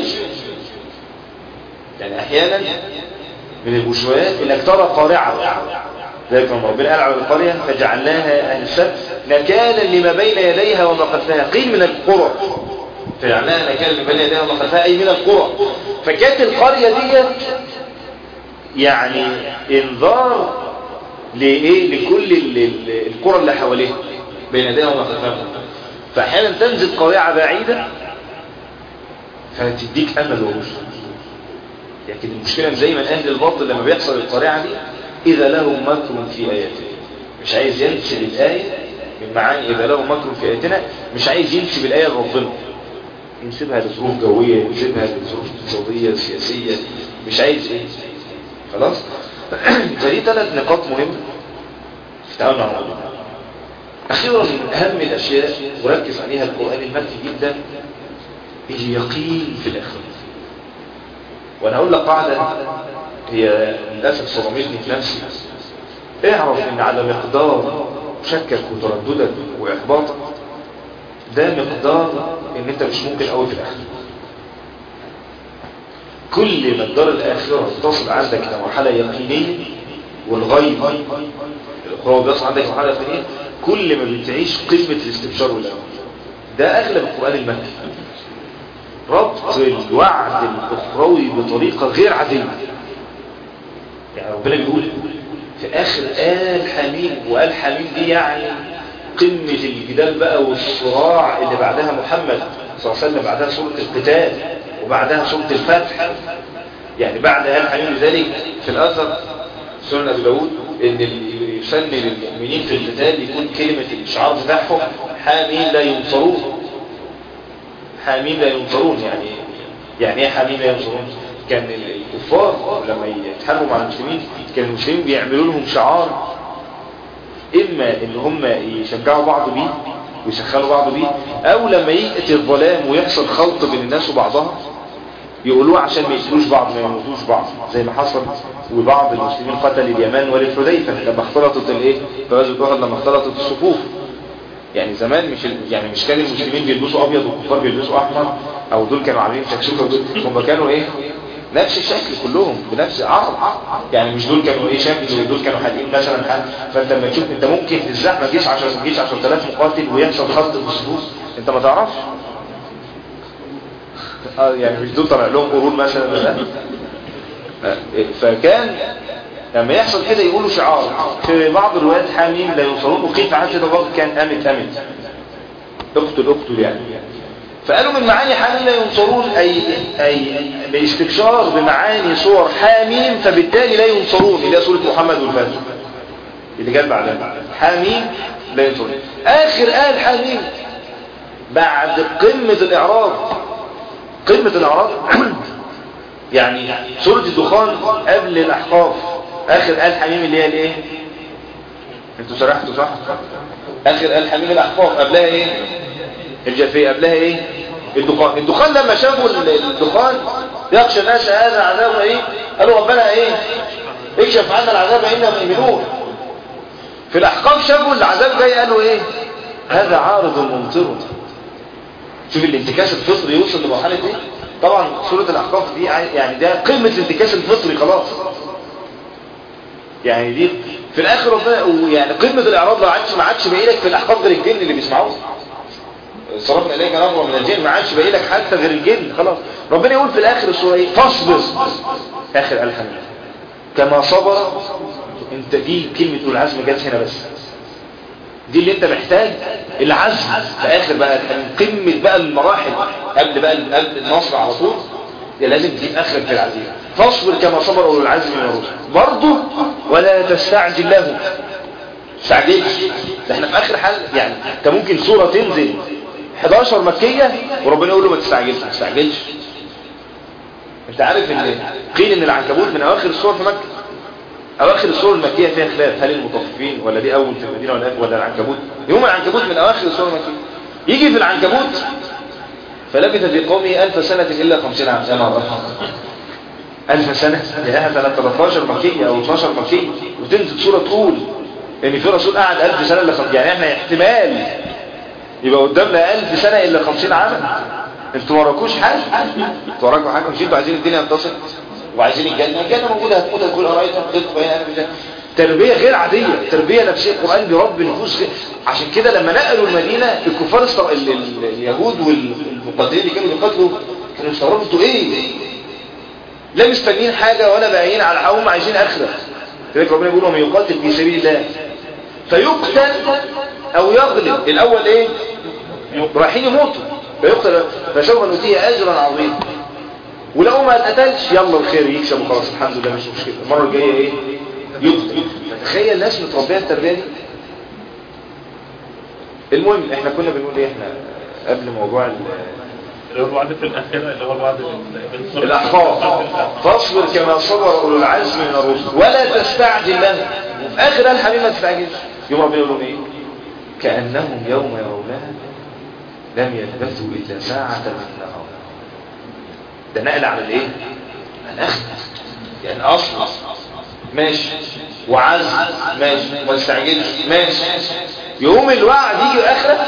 يعني أحيانا من البشوات إنك ترى قارعة، ذلك من ربنا قال على القرية فجعلناها أهل السبت نكالا لما بين يديها وما خلفها، قيل من القرى فجعلناها نكالا لما بين يديها وما خلفها أي من القرى. فكانت القرية دي يعني انذار لإيه؟ لكل القرى اللي حواليها بين يديها وما خلفها. فأحيانا تنزل قارعة بعيدة فتديك أمل ورشد. لكن المشكلة زي ما أهل الباطل لما بيحصل القارعة دي إذا له مكر في آياته، مش عايز ينسب الآية من معاني إذا له مكر في آياتنا، مش عايز ينسب الآية لربنا، ينسبها لظروف جوية، ينسبها لظروف اقتصادية سياسية، مش عايز إيه. خلاص. فدي ثلاث نقاط مهمة في التعامل مع الموضوع. أخيرا من أهم الأشياء وركز عليها القرآن المكي جدا اليقين في الآخرة. وأنا أقول لك قاعدة هي للأسف صدمتني في نفسي، اعرف إن على مقدار شكك وترددك وإحباطك ده مقدار إن أنت مش ممكن قوي في الآخرة. كل ما الدار الآخرة تصل عندك إلى مرحلة يقينية والغيب الأخرى بيصل عندك مرحلة يقينية، كل ما بتعيش قمة الاستبشار والأمل. ده أغلب القرآن المكي، ربط الوعد الأخروي بطريقة غير عادية. يعني ربنا بيقول في آخر آل حميم، وآل حميم دي يعني قمة الجدال بقى والصراع اللي بعدها محمد صلى الله عليه وسلم، بعدها سورة القتال وبعدها سورة الفتح. يعني بعد آل حميم لذلك في الأثر سنة أبي داود إن اللي يسن للمؤمنين في القتال يكون كلمة الشعار بتاعهم حامين لا ينصرون. حامين لا ينصرون يعني يعني ايه حامين لا ينصرون؟ كان الكفار لما يتحاربوا مع المسلمين كان المسلمين بيعملوا لهم شعار، اما ان هم يشجعوا بعض بيه ويسخنوا بعض بيه، او لما يأتي الظلام ويحصل خلط بين الناس وبعضها يقولوه عشان ما يقتلوش بعض ما يموتوش بعض، زي ما حصل وبعض المسلمين قتل اليمان والحديفة لما اختلطت الايه غزوة احد، لما اختلطت الصفوف. يعني زمان مش يعني مش كان المسلمين بيلبسوا ابيض والكفار بيلبسوا احمر، او دول كانوا عاملين شكشوكه، هم كانوا ايه نفس الشكل كلهم بنفس عرض. يعني مش دول كانوا ايه شكل ودول كانوا حالقين مثلا حال. فانت لما تشوف انت ممكن في الزحمه تجيش عشرة تجيش عشرة آلاف مقاتل ويحصل خلط في الصفوف انت ما تعرفش. اه يعني مش دول طلع لهم قرون مثلا لا. فكان لما يحصل كده يقولوا شعار في بعض الروايات حاميم لا ينصرون، وكيف عاد كده برضه كان امت امت اقتل اقتل يعني. فقالوا من معاني حاميم لا ينصرون اي اي باستبشار بمعاني صور حاميم، فبالتالي لا ينصرون الى سوره محمد والفتح. اللي جاب بعدها حاميم لا ينطلق. اخر آل حاميم بعد قمة الاعراض، قمة الاعراض يعني سورة الدخان قبل الاحقاف، اخر آل حميم اللي هي الايه؟ انتوا سرحتوا صح؟ اخر آل حميم الاحقاف، قبلها ايه؟ الجافية، قبلها ايه؟ الدخان. الدخان لما شافوا الدخان يخشى الناس هذا عذاب ايه؟ قالوا ربنا ايه؟ اكشف عنا العذاب انهم مؤمنون. في الاحقاف شافوا العذاب جاي قالوا ايه؟ هذا عارض ممطر. شوف الانتكاس الفطري يوصل لمرحله ايه. طبعا سوره الاحقاف دي يعني ده قمه الانتكاس الفطري خلاص، يعني دي في الاخر ربنا يعني قمه الاعراض. لو عادش ما عادش باقي لك في الاحقاف غير الجن اللي بيسمعوه، صرفنا اليك نظره من الجن، ما عادش باقي لك حتى غير الجن خلاص. ربنا يقول في الاخر السوره ايه؟ فاصبر، اخر الحمد كما صبر. انت دي كلمه العزم جت هنا بس، دي اللي انت محتاج العزم في اخر بقى قمه بقى المراحل قبل بقى قبل النصر على طول. لازم تجيب اخرك في العزيمه. فاصبر كما صبر اولو العزم من الرسل برضه ولا تستعجل لهم. تستعجلش، ده احنا في اخر حال يعني. انت ممكن سوره تنزل حداشر مكيه وربنا يقول له ما تستعجلش، ما تستعجلش. انت عارف ان قيل ان العنكبوت من اواخر السور في مكه. اواخر السور المكيه فيها خلاف، هل المطففين ولا دي اول في المدينه ولا ولا العنكبوت؟ يوم العنكبوت من اواخر السور المكيه. يجي في العنكبوت فلبث في قومه ألف سنة إلا خمسين عام. يا نهار ألف سنة يا سنة ثلاثة عشر مكية أو اثناشر مكية، وتنزل سورة تقول إن في رسول قعد ألف سنة إلا خمسين. يعني إحنا احتمال يبقى قدامنا ألف سنة إلا خمسين عاما. أنتوا وراكوش حاجة، أنتوا وراكوا حاجة؟ مش أنتوا عايزين الدنيا تنتصر وعايزين الجنة؟ الجنة موجودة هتموت هتقول أرأيتم ضد بين أنا بجنة. تربية غير عادية، تربية نفسية. القرآن بيربي النفوس. عشان كده لما نقلوا المدينة الكفار استر... ال... ال... اليهود والمقاتلين اللي كانوا بيقاتلوا كانوا استغربوا انتوا ايه؟ لا مستنيين حاجة ولا باقيين على حقهم، عايزين آخرة. كذلك ربنا يقول ومن يقاتل في سبيل الله فيقتل أو يغلب. الأول ايه؟ رايحين يموتوا فيقتل فسوف نؤتيه أجرا عظيما. ولو ما اتقتلش يلا الخير يكسب وخلاص الحمد لله مش مشكلة. المرة الجاية ايه؟ يقتل. تخيل الناس متربيه التربيه دي. المهم احنا كنا بنقول ايه احنا قبل موضوع اللي هو الوعد في الاخره اللي هو الوعد الاحقاف. فاصبر كما صبر اولو العزم من الرسل ولا تستعجل لهم. وفي اخر الحبيب ما تستعجلش. يوم ربنا يقول لهم ايه؟ كانهم يوم يرونها لم يلبثوا الا ساعه من النهار. ده نقل على الايه؟ الاخر يعني اصل ماشي وعزم ماشي وما تستعجلش ماشي. يوم الوعد يجي اخره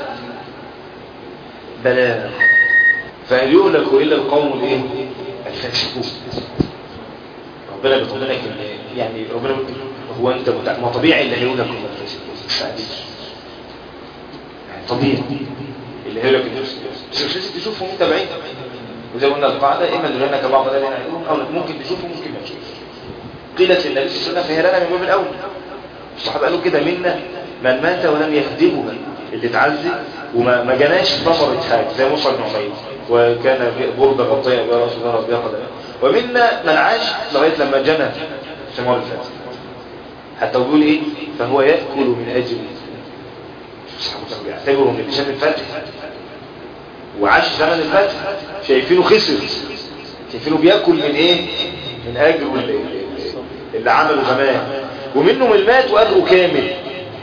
بلاغ فهل يهلك الا القوم الايه؟ الفاسقون. ربنا بيطمنك يعني ربنا هو انت ما طبيعي اللي هيقول لك هم الفاسقون ما تستعجلش يعني طبيعي اللي هيقول لك بس مش لازم تشوفهم متابعين. وزي ما قلنا القاعده اما نرينك بعض الذين يعلمون او ممكن تشوفهم ممكن ما تشوفش. قيلت للنبي صلى الله عليه وسلم فهي لنا من باب الاول. الصحابه قالوا كده منا من مات ولم يخدمها، اللي اتعذب وما ما جناش ثمره حاجه زي مصعب بن عمير وكان برده غطيه يا رسول الله ربي قدمه. ومنا من عاش لغايه لما جنى ثمار الفاتح. حتى يقول ايه؟ فهو ياكل من اجل الصحابه كانوا بيعتبروا من اللي شاف الفاتح وعاش زمن الفتح شايفينه خسر، شايفينه بياكل من ايه؟ من اجره اللي, اللي عمله زمان. ومنهم المات واجره كامل.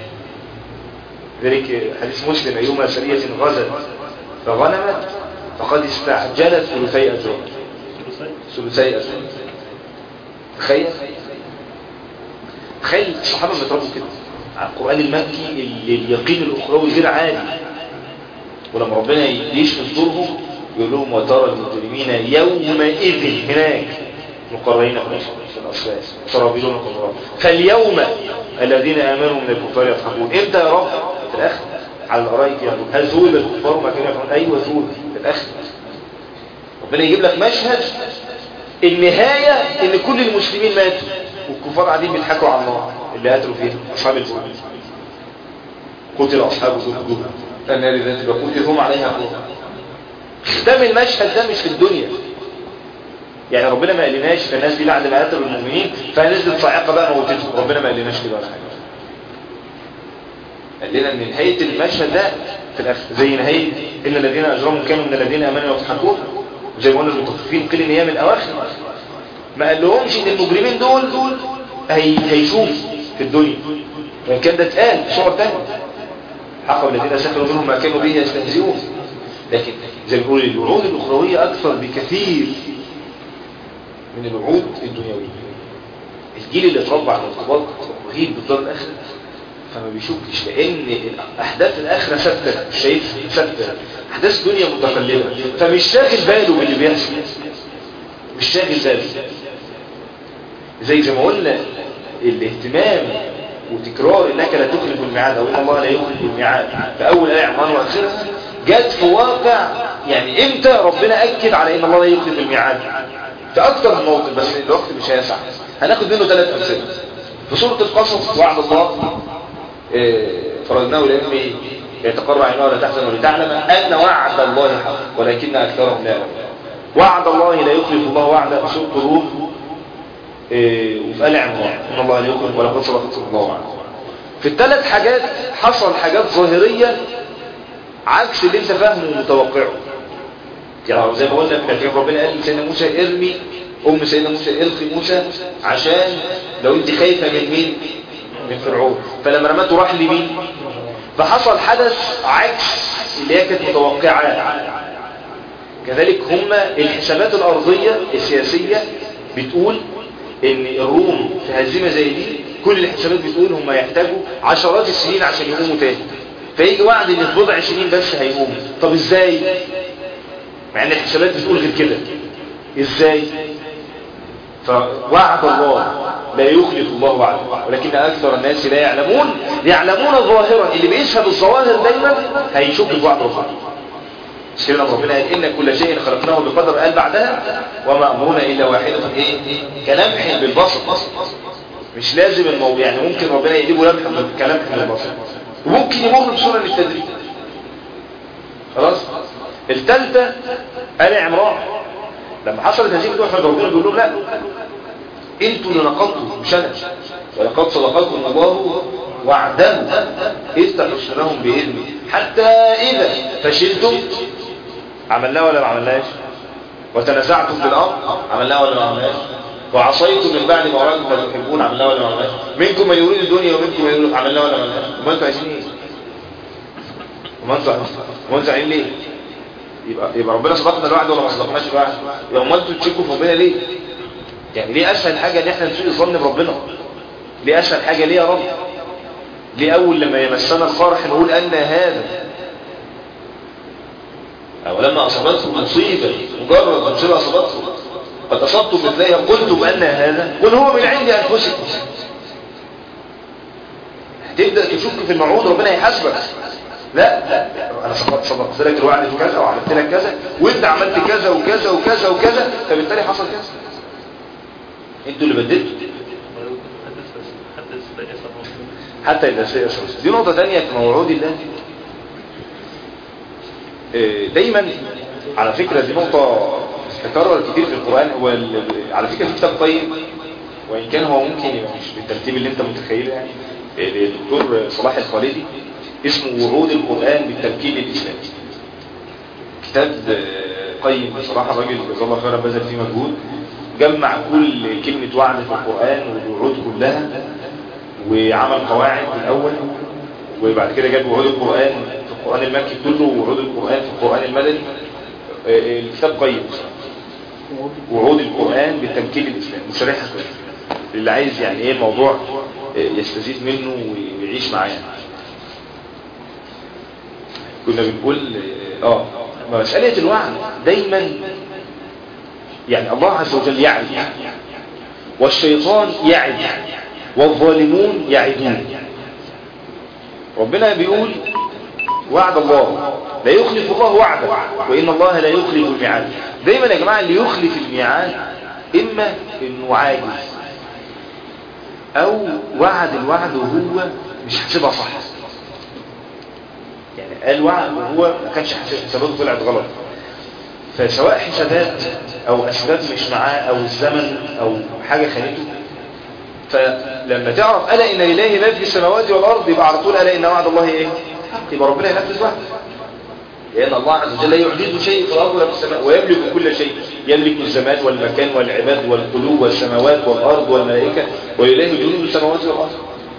ذلك حديث مسلم ايما سرية غزت فغنمت فقد استعجلت ثلثي اجرها. ثلثي اجرها. تخيل تخيل الصحابه بيتربوا كده على القران المكي اللي اليقين الاخروي غير عادي. ولما ربنا يشفي صدورهم يقول لهم وترى المجرمين يومئذ هناك مقررين في الأصفاد سرابيلهم قطران فاليوم الذين آمنوا من الكفار يضحكون. امتى يا رب؟ في الآخر على الأرائك يقولون هل ثوب الكفار ما كانوا يفعلون؟ أيوة ثوب في الآخر. ربنا يجيب لك مشهد النهاية ان كل المسلمين ماتوا والكفار قاعدين بيضحكوا على النار اللي قتلوا فيها أصحاب الجنود. قتل أصحاب الجنود النار ذات الوقود هم عليها قوة. ختام المشهد ده مش في الدنيا. يعني ربنا ما قالناش في الناس دي بعد ما قتلوا المؤمنين فنزلت صاعقه بقى موتتهم. ربنا ما قالناش كده ولا حاجه. قال لنا ان نهاية المشهد ده في الاخر زي نهاية ان الذين اجرموا كانوا من الذين امنوا يضحكون، زي ما قلنا المطففين قيل ان هي من الاواخر. ما قال لهمش ان المجرمين دول دول هي هيشوف في الدنيا، وان كان ده اتقال في صور تانية حقا الذين سخروا منهم ما كانوا به يستهزئون. لكن زي ما بنقول الوعود الاخرويه اكثر بكثير من الوعود الدنيويه. الجيل اللي اتربى على ارتباط رهيب بالدار الاخره فما بيشوفش، لان احداث الاخره ثابته، مش شايفها ثابته، احداث الدنيا متقلبه، فمش شاغل باله باللي بيحصل، مش شاغل باله. زي زي ما قلنا الاهتمام وتكرار انك لا تخلف الميعاد او ان الله لا يخلف الميعاد في اول ايه عمران واخرها جت في واقع، يعني امتى ربنا اكد على ان الله لا يخلف الميعاد في اكثر من موطن، بس الوقت مش هيسع. هناخد منه ثلاث امثله. في سوره القصص وعد الله فرضناه لامي يتقرع عينها ولا تحزن ولتعلم ان وعد الله حق ولكن اكثرهم لا يعلمون. وعد الله لا يخلف الله وعده في سوره الروم وفي آل عمران ان الله لا يخلف ولقد صدقكم الله وعده. في الثلاث حاجات حصل حاجات ظاهريه عكس اللي انت فاهمه ومتوقعه. يعني زي ما قلنا في ربنا قال لسيدنا موسى ارمي ام سيدنا موسى القي موسى عشان لو انت خايفه من مين؟ من فرعون. فلما رمته راح لمين؟ فحصل حدث عكس اللي هي كانت متوقعه. كذلك هم الحسابات الارضيه السياسيه بتقول ان الروم في هزيمه زي دي كل الحسابات بتقول هم يحتاجوا عشرات السنين عشان يقوموا تاني، فيجي وعد ان في بضع سنين بس هيقوموا. طب ازاي؟ مع ان الحسابات بتقول غير كده. ازاي؟ فوعد الله لا يخلف الله وعده ولكن اكثر الناس لا يعلمون. يعلمون ظاهرا، اللي بيشهد الظواهر دايما هيشك بوعد ربنا. سيدنا ربنا قال ان كل شيء خلقناه بقدر، قال بعدها وما امرنا الا واحده ايه كلمح بالبصر. مش لازم الموضوع، يعني ممكن ربنا يجيبه لمح كلمح بالبصر وممكن يمر بسوره للتدريب. خلاص. الثالثه آل عمران لما حصلت هزيمه احد ربنا بيقول لهم لا انتوا اللي نقضتوا مش انا، ولقد صدقكم الله وعده اذ تحسنهم باذنه حتى اذا فشلتم عملناه ولا ما عملناش، وتنازعتم في الامر عملناه ولا ما عملناش، وعصيتم من بعد ما اراكم ما تحبون عملناه ولا ما عملناش، منكم من يريد الدنيا ومنكم من يريد عملناه ولا ما عملناش. وما انتوا عايزين ايه؟ وما انتوا وما انتوا عايزين ليه؟ يبقى يبقى ربنا صدقنا الوعد ولا ما صدقناش الوعد؟ يبقى امال انتوا تشكوا في ربنا ليه؟ يعني ليه اسهل حاجه ان احنا نسوء الظن بربنا؟ ليه اسهل حاجه ليه يا رب؟ ليه اول لما يمسنا الفرح نقول ان هذا، او لما اصابتكم مصيبه مجرد مصيبه اصابتكم قد اصبتم مثلها قلتم ان هذا قل هو من عند انفسكم. تبدا تشك في الموعود ربنا يحاسبك. لا لا انا صدقت لك الوعد في كذا وعملت لك كذا وانت عملت كذا وكذا وكذا وكذا فبالتالي حصل كذا. انتوا اللي بدلتوا حتى اذا سيئ الرسل. دي نقطه ثانيه في موعود الله. دايما على فكره دي نقطه تكرر كتير في القران. هو على فكره في كتاب قيم وان كان هو ممكن يبقى مش بالترتيب اللي انت متخيله، يعني الدكتور صلاح الخالدي اسمه وعود القرآن بالتركيب الإسلامي. كتاب قيم بصراحة، الراجل جزاه الله خيرا بذل فيه مجهود، جمع كل كلمة وعد في القرآن والوعود كلها وعمل قواعد الأول، وبعد كده جاب وعود القرآن في القرآن المكي كله ووعود القرآن في القرآن المدني. الكتاب قيم وعود القرآن بالتركيب الإسلامي، مشارحة اللي عايز يعني ايه الموضوع يستزيد منه ويعيش معاه. كنا بنقول اه مسألة الوعد دايما يعني الله عز وجل يعد والشيطان يعد والظالمون يعدون. ربنا بيقول وعد الله لا يخلف الله وعده وإن الله لا يخلف الميعاد. دايما يا جماعة اللي يخلف الميعاد إما إنه عاجز أو وعد الوعد وهو مش حسبها صح، يعني قال وعد وهو ما كانش حساباته طلعت غلط. فسواء حسابات او اسباب مش معاه او الزمن او حاجه خانته فلما تعرف ألا إن لله ما في السماوات والأرض يبقى على طول ألا إن وعد الله إيه؟ يبقى ربنا ينفذ وعده، لأن الله عز وجل لا يعجزه شيء في الأرض ولا في السماء، ويملك كل شيء، يملك الزمان والمكان والعباد والقلوب والسماوات والأرض والملائكة، ولله جنود السماوات والأرض.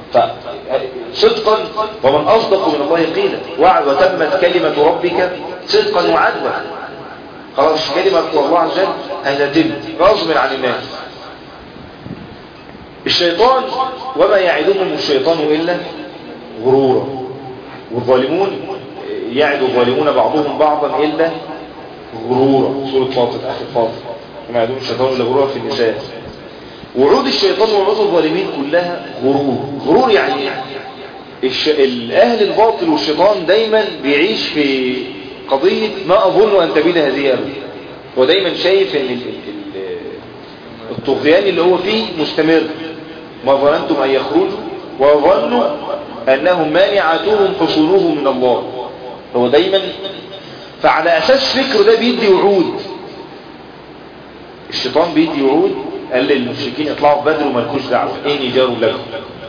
فصدقا ومن أصدق من الله قيلا، وعد وتمت كلمة ربك صدقا وعدلا. خلاص كلمة الله عز وجل هتتم غصب عن الناس. الشيطان وما يعدهم الشيطان إلا غرورا، والظالمون يعد الظالمون بعضهم بعضا إلا غرورا. سورة فاطر آخر فاطر، وما يعدهم الشيطان إلا غرورا في النساء. وعود الشيطان وعود الظالمين كلها غرور. غرور يعني الش... الأهل الباطل والشيطان دايما بيعيش في قضية ما أظن أن تبيد هذه أبدا، ودايما شايف أن ال... ال... الطغيان اللي هو فيه مستمر. ما ظننتم أن يخرجوا وظنوا أنهم مانعتهم حصولهم من الله. هو دايما فعلى أساس فكره ده بيدي وعود. الشيطان بيدي وعود، قال للمشركين يطلعوا بدر ومالكوش دعوة إني جار لكم.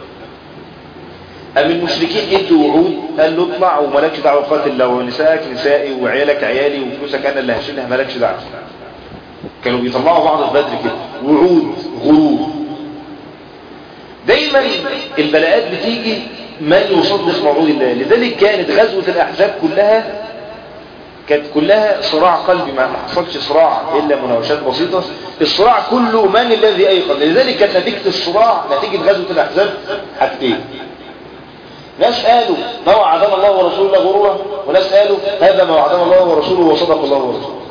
أم المشركين ادوا وعود، قال له اطلع ومالكش دعوة قاتل، لو نسائك نسائي وعيالك عيالي وفلوسك أنا اللي هشيلها مالكش دعوة. كانوا بيطلعوا بعض في بدر كده وعود غرور. دايما البلاءات بتيجي من يصدق موعود الله. لذلك كانت غزوة الأحزاب كلها كانت كلها صراع قلبي، ما حصلش صراع إلا مناوشات بسيطة. الصراع كله من الذي أيقظ. لذلك كانت نتيجة الصراع نتيجة غزوة الأحزاب حاجتين. ناس قالوا ما وعدنا الله ورسوله غرورا، وناس قالوا هذا ما وعدنا الله ورسوله وصدق الله ورسوله.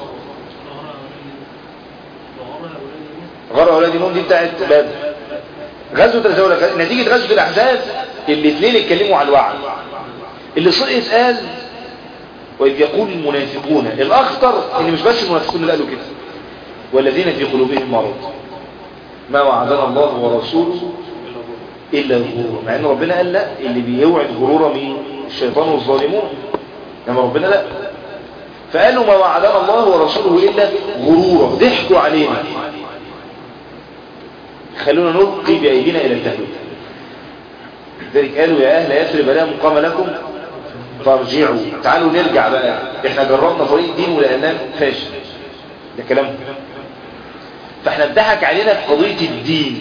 غرة أولاد نون دي بتاعت بدر. غزوة الأحزاب نتيجة غزوة الأحزاب الاثنين اتكلموا على الوعد. اللي سقط قال وإذ يقول المنافقون، الأخطر إن مش بس المنافقون اللي قالوا كده، والذين في قلوبهم مرض ما وعدنا الله ورسوله إلا غرورا. مع أن ربنا قال لا، اللي بيوعد غرورا من الشيطان والظالمون، لما ربنا لا. فقالوا ما وعدنا الله ورسوله إلا غرورا، ضحكوا علينا، خلونا نلقي بأيدينا إلى التهلكة. لذلك قالوا يا أهل يثرب لا مقام لكم فارجعوا، تعالوا نرجع بقى، احنا جربنا طريق الدين ولقيناه فاشل. ده كلام. فاحنا اتضحك علينا في قضية الدين،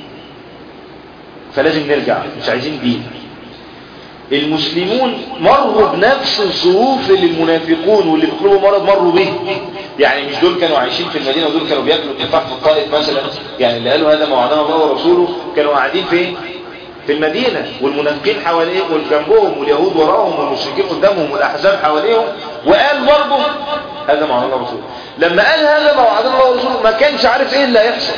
فلازم نرجع، مش عايزين دين. المسلمون مروا بنفس الظروف اللي المنافقون واللي بيقولوا مرض مروا به. يعني مش دول كانوا عايشين في المدينة ودول كانوا بياكلوا التفاح في الطائف مثلا. يعني اللي قالوا هذا ما وعدنا الله ورسوله كانوا قاعدين فين؟ في المدينة، والمنافقين حواليهم وجنبهم واليهود وراهم والمشركين قدامهم والأحزاب حواليهم، وقال برضه هذا ما وعدنا الله ورسوله. لما قال هذا ما وعدنا الله ورسوله ما كانش عارف ايه اللي هيحصل.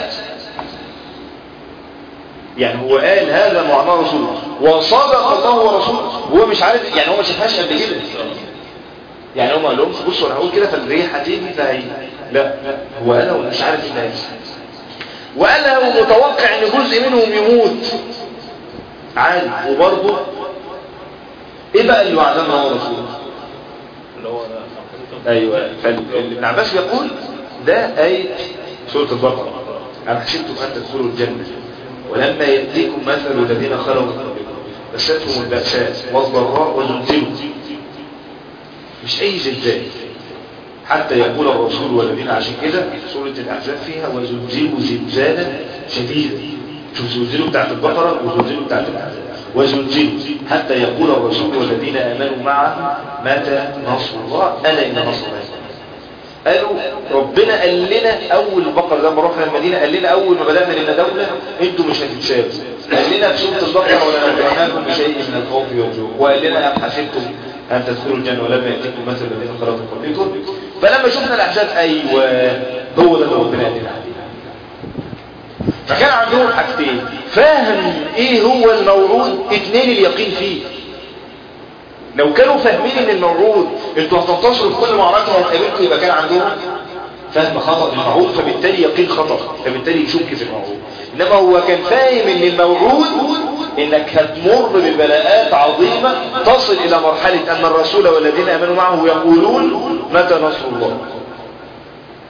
يعني هو قال هذا ما وعدنا الله ورسوله وصدق الله ورسوله، هو مش عارف، يعني هو ما شافهاش قبل كده. يعني هو ما قالهمش بصوا انا هقول كده فالريح هتيجي فهي لا، هو قالها ومش عارف ايه اللي هيحصل، وقالها ومتوقع ان جزء منهم يموت عادي. وبرضه ايه بقى اللي وعدنا الله ورسوله؟ اللي هو ده ايوه. فابن عباس يقول ده آية سورة البقرة، أم حسبتم أن تدخلوا الجنة ولما يأتيكم مثل الذين خلوا من قبلكم مستهم البأساء والضراء وزلزلوا. مش أي زلزال، حتى يقول الرسول والذين، عشان كده سورة الأحزاب فيها وزلزلوا زلزالا شديدا. شوف زلزلوا بتاعت البقرة وزلزلوا بتاعت الأحزاب. وزلزلوا حتى يقول الرسول والذين آمنوا معه متى نصر الله ألا إن نصر الله. قالوا ربنا قال لنا أول البقرة لما رحنا المدينة، قال لنا أول ما بدأنا لنا دولة أنتم مش هتتسابوا. قال لنا في سورة البقرة ولنبلونكم بشيء من الخوف والجوع، وقال لنا أم حسبتم أن تدخلوا الجنة ولما يأتيكم مثل الذين خلوا من قبلكم. فلما شفنا الأحزاب أيوة هو ده اللي ربنا قال لنا عليه. فكان عندهم حاجتين، فاهم ايه هو الموعود، اثنين اليقين فيه. لو كانوا فاهمين ان الموعود انتوا هتنتصروا في كل معركة وهتقابلكم، يبقى كان عندهم فهم خطأ الموعود، فبالتالي يقين خطأ، فبالتالي يشك في الموعود. انما هو كان فاهم ان الموعود انك هتمر ببلاءات عظيمة تصل الى مرحلة ان الرسول والذين امنوا معه يقولون متى نصر الله.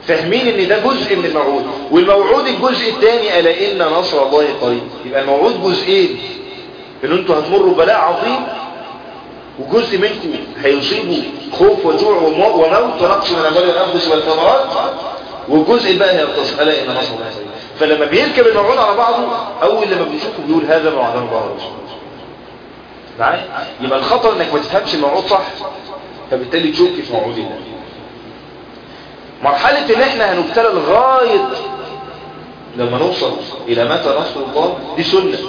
فاهمين ان ده جزء من الموعود، والموعود الجزء الثاني الا ان نصر الله قريب. يبقى الموعود جزئين، ان انتوا هتمروا بلاء عظيم وجزء منكم هيصيبوا خوف وجوع وموت ونقص من الاموال والانفس والثمرات، والجزء الباقي هيتصل الا ان نصر الله قريب. فلما بيركب الموعود على بعضه اول لما بيشوفه بيقول هذا ما وعدنا الله ورسوله. معايا؟ يبقى الخطر انك ما تفهمش الموعود صح، فبالتالي تشك في موعود الله. مرحلة ان احنا هنبتلى لغاية لما نوصل الى متى نصر الله دي سنة.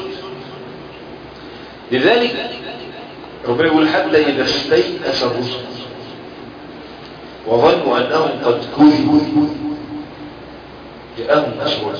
لذلك ربنا يقول حتى اذا استيأس الرسل وظنوا انهم قد كذبوا جاءهم نصرنا.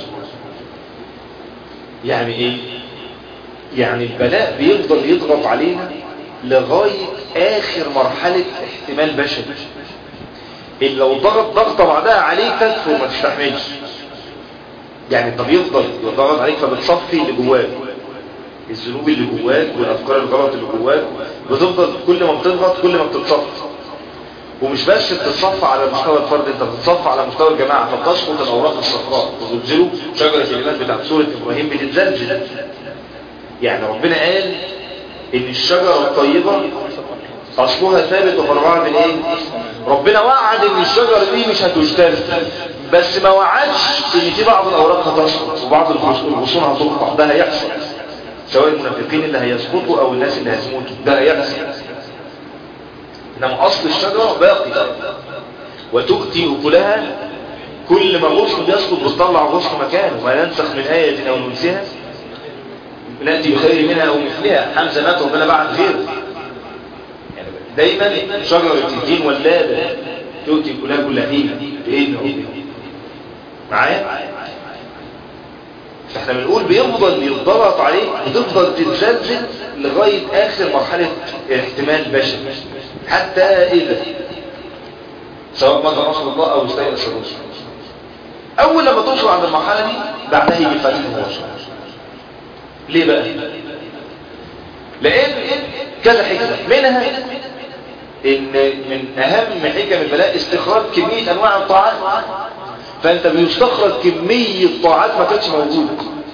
يعني ايه؟ يعني البلاء بيفضل يضغط علينا لغاية اخر مرحلة احتمال بشري. إن لو ضغط ضغطة بعدها عليك تكفر ما تستحملش. يعني انت بيفضل يضغط عليك فبتصفي اللي جواك، الذنوب اللي جواك والافكار الغلط اللي جواك بتفضل كل ما بتضغط كل ما بتتصفى. ومش بس بتتصفى على مستوى الفرد، انت بتتصفى على مستوى الجماعة، فبتسقط الاوراق الصفراء وتزلزلوا شجرة الإيمان بتاعت سورة ابراهيم بتتزلزل. يعني ربنا قال ان الشجرة الطيبة اصلها ثابت وفرعها من ايه؟ ربنا وعد ان الشجرة دي مش هتجتاز، بس ما وعدش ان في بعض الاوراق هتسقط وبعض الغصون هتقطع. ده هيحصل سواء المنافقين اللي هيسقطوا او الناس اللي هيموتوا، ده هيحصل. انما اصل الشجرة باقي وتؤتي اكلها كل ما غصن بيسقط بتطلع غصن مكانه. ما ينسخ من آية او ننسها نأتي بخير منها او مثلها. حمزة مات ربنا بعد غيره. دايما شجرة الدين ولادة تؤتي كلها كل حين بإذن ربنا. معايا؟ فاحنا بنقول بيفضل يضغط عليك وتفضل تتزلزل لغاية آخر مرحلة احتمال بشري، حتى إذا سواء مدى نصر الله أو استيأس الرسل. أول لما توصل عند المرحلة دي بعدها يجي الفتح المباشر. ليه بقى؟ لأن كذا حكمة، منها ان من اهم حكم البلاء استخراج كمية انواع الطاعات. فانت بيستخرج كمية طاعات ما كانتش موجودة.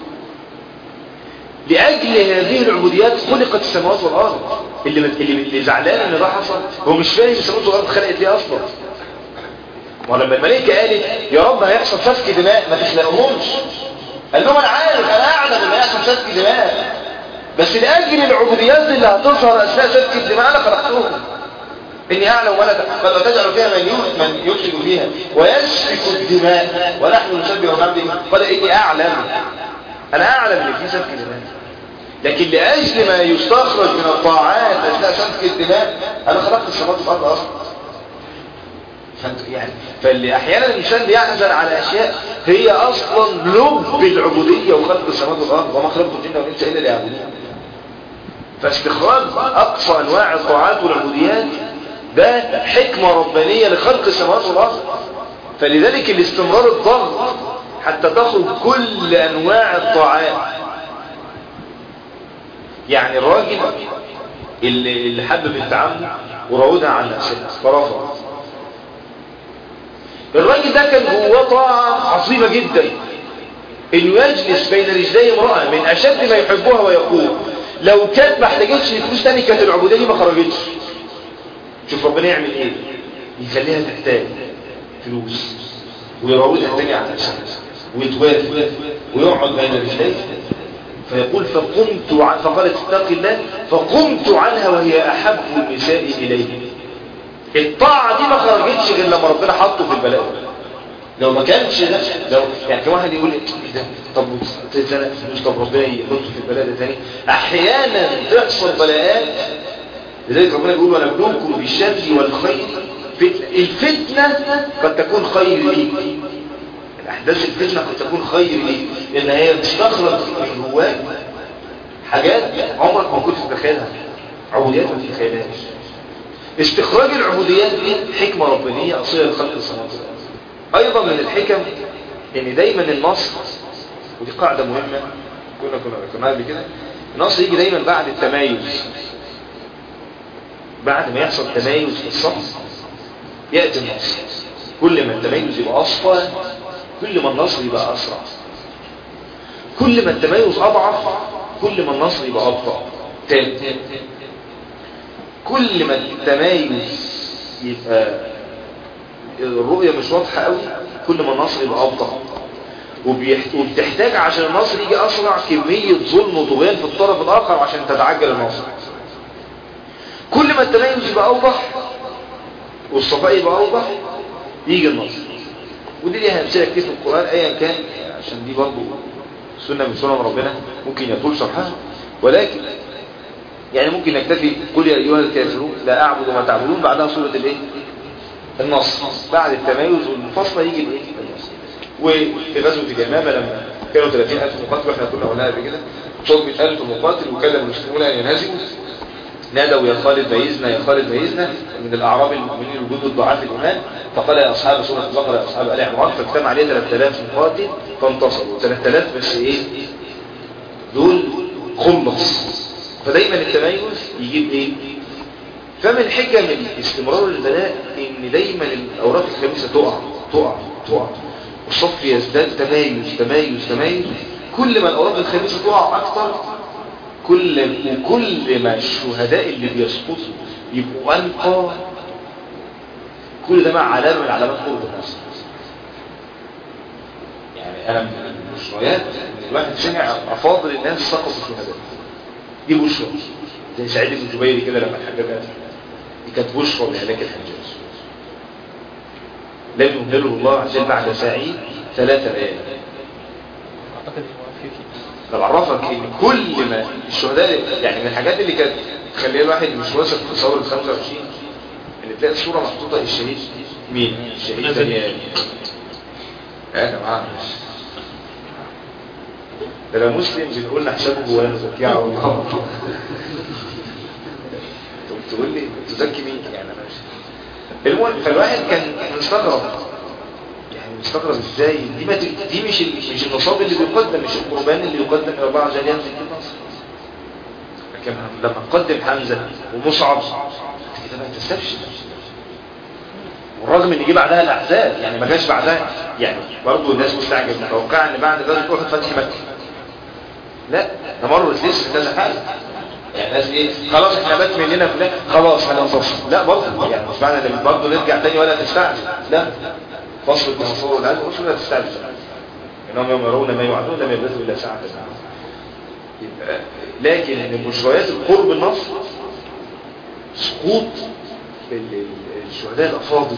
لاجل هذه العبوديات خلقت السماوات والارض. اللي اللي, اللي زعلان ان ده حصل هو مش فاهم السماوات والارض خلقت ليه اصلا. ولما الملائكة قالت يا رب هيحصل سفك دماء ما تخلقهمش، قال لهم انا عارف انا اعلم ان هيحصل سفك دماء، بس لاجل العبوديات اللي هتظهر اثناء سفك الدماء انا خلقتهم. إني أعلم ولا قد تجعل فيها من من يفسد فيها ويسفك الدماء ونحن نسبح بحمده. قال إني أعلم، أنا أعلم إن في سفك دماء، لكن لأجل ما يستخرج من الطاعات أثناء سفك الدماء أنا خلقت السماوات والأرض أصلا. يعني فاللي أحيانا الإنسان بيحزن على أشياء هي أصلا لب العبودية وخلق السماوات والأرض، وما خلقت الجن والإنس إلا ليعبدون. فاستخراج أقصى أنواع الطاعات والعبوديات ده حكمة ربانية لخلق السماوات والأرض. فلذلك الاستمرار الضغط حتى تخرج كل أنواع الطاعات. يعني الراجل اللي, اللي حب بنت عمه وراودها عن نفسها فرفض. الراجل ده كان جواه طاعة عظيمة جدا، انه يجلس بين رجلي امرأة من اشد ما يحبها ويقول لو كانت ما احتاجتش فلوس تاني كانت العبودية دي ما خرجتش. شوف ربنا يعمل ايه، يخليها تحتاج فلوس ويراودها تاني على نفسها ويتوافق ويقعد بين رجليه فيقول فقمت عن فقالت اتق الله فقمت عنها وهي احب النساء اليه. الطاعة دي ما خرجتش غير لما ربنا حطه في البلاء. لو ما كانش ده لو يعني كم واحد يقول ده طب تزنق فلوس طب ربنا يحطه في البلاء ده تاني. احيانا تحصل بلاءات لذلك ربنا يقول ونبلوكم بالشر والخير فتنة. الفتنة قد تكون خير ليك، الاحداث الفتنة قد تكون خير ليك لان هي بتستخرج من جواك حاجات عمرك ما كنت تتخيلها، عبوديات ما تتخيلهاش. استخراج العبوديات دي حكمة ربانية أصيلة لخلق السماوات والأرض. أيضا من الحكم إن دايما النصر، ودي قاعدة مهمة كنا كنا ذكرناها قبل كده، النصر يجي دايما بعد التمايز. بعد ما يحصل تمايز في الصف يأتي النصر. كل ما التميز يبقى أصفى كل ما النصر يبقى أسرع، كل ما التميز أضعف كل ما النصر يبقى أبطأ. تاني، كل ما التميز يبقى الرؤية مش واضحة قوي كل ما النصر يبقى أبطأ، وبتحتاج عشان النصر يجي أسرع كمية ظلم وطغيان في الطرف الآخر عشان تتعجل النصر. كل ما التميز يبقى أوضح والصفاء يبقى أوضح يجي النصر. ودي ليها أمثلة كتير في القرآن أيا كان، عشان دي برضو سنة من سنن ربنا ممكن يطول شرحها، ولكن يعني ممكن نكتفي قل يا أيها الكافرون لا أعبد ما تعبدون بعدها سورة الإيه؟ النصر. بعد التميز والمفاصلة يجي الإيه؟ النصر. وفي غزوة اليمامة لما كانوا ثلاثين ألف مقاتل واحنا كنا قلناها قبل كده صوت مئة ألف مقاتل وكلم المسلمون أن ينهزموا، نادوا يا خالد بيزنا يا خالد بيزنا من الأعراب المؤمنين الجدد ضعاف الإيمان، فقال يا أصحاب سورة البقرة يا أصحاب آل عمران، فاجتمع عليه ثلاثة آلاف مقاتل فانتصروا. ثلاثة آلاف بس إيه؟ دول خلص. فدايما التميز يجيب إيه؟ فمن حكم استمرار البلاء إن دايما الأوراق الخميسة تقع تقع تقع والصف يزداد تمايز تمايز تمايز. كل ما الأوراق الخميسة تقع أكتر كل وكل ما الشهداء اللي بيسقطوا يبقوا أنقى، كل ده مع علامة من علامات قرب النصر. يعني أنا من المشروعات الواحد سمع أفاضل الناس سقطوا الشهداء، دي بشرى زي سعيد بن جبير كده لما الحجاج قتل، دي كانت بشرى لهلاك الحجاج. لم يمهله الله عز وجل بعد سعيد ثلاثة ليالي. طب عرفك ان كل ما الشهداء يعني من الحاجات اللي كانت تخلي الواحد مش واثق في ثوره خمسة وعشرين اللي تلاقي الصوره محطوطه الشهيد مين؟ الشهيد دانيال. يا جماعه ده لو مسلم بنقول نحسبه ولا نزكيه والله. تقول لي تزكي مين يعني؟ انا مش المهم. فالواحد كان مستغرب يعني مستغرب ازاي دي ما دي مش مش النصاب اللي بيقدم، مش القربان اللي يقدم الى الله عز وجل ينزل في النصر. لكن لما نقدم حمزه ومصعب كده ما تستفش، والرغم ان جه بعدها الاحزاب يعني ما جاش بعدها يعني برضه الناس مستعجب متوقعه ان بعد غزوه احد فتح مكه. لا ده مرت لسه كذا حاجه يعني الناس ايه خلاص احنا بات مننا فلان خلاص هننتصر. لا برضه يعني مش معنى ان برضه نرجع تاني ولا تستعجل. لا فصل التنصر والعزم وصل لا تستعجل انهم يوم يرون ما يوعدون لم يلبثوا الا ساعه. يبقى لكن من مشروعات القرب النصر سقوط الشهداء الافاضل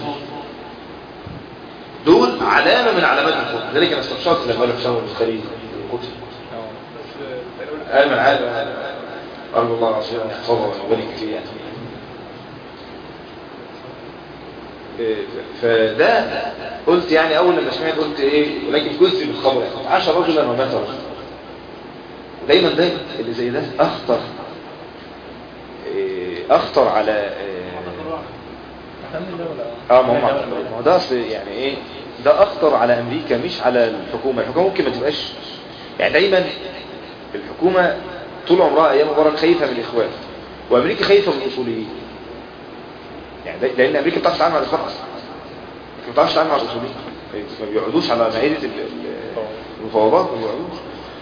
دول علامه من علامات القرب. لذلك انا استبشرت لما قالوا حسام البخاري القدس قال من عالم أرجو الله العظيم أن يحفظه ويبارك فيه يعني. فده قلت يعني أول لما سمعت قلت إيه ولكن كنت بالخبر يعني عاش رجلا ومات رجلا. دايما ده اللي زي ده أخطر أخطر على اه ما هو ده أصل يعني إيه ده أخطر على أمريكا مش على الحكومة. الحكومة ممكن ما تبقاش يعني دايما الحكومة طول عمرها ايام مبارك خايفه من الاخوان، وامريكا خايفه من الاصوليين يعني لان امريكا بتعرف تتعامل مع الاخوان اصلا، ما بتعرفش تتعامل مع الاصوليين، ما بيقعدوش على مائده المفاوضات ما بيقعدوش.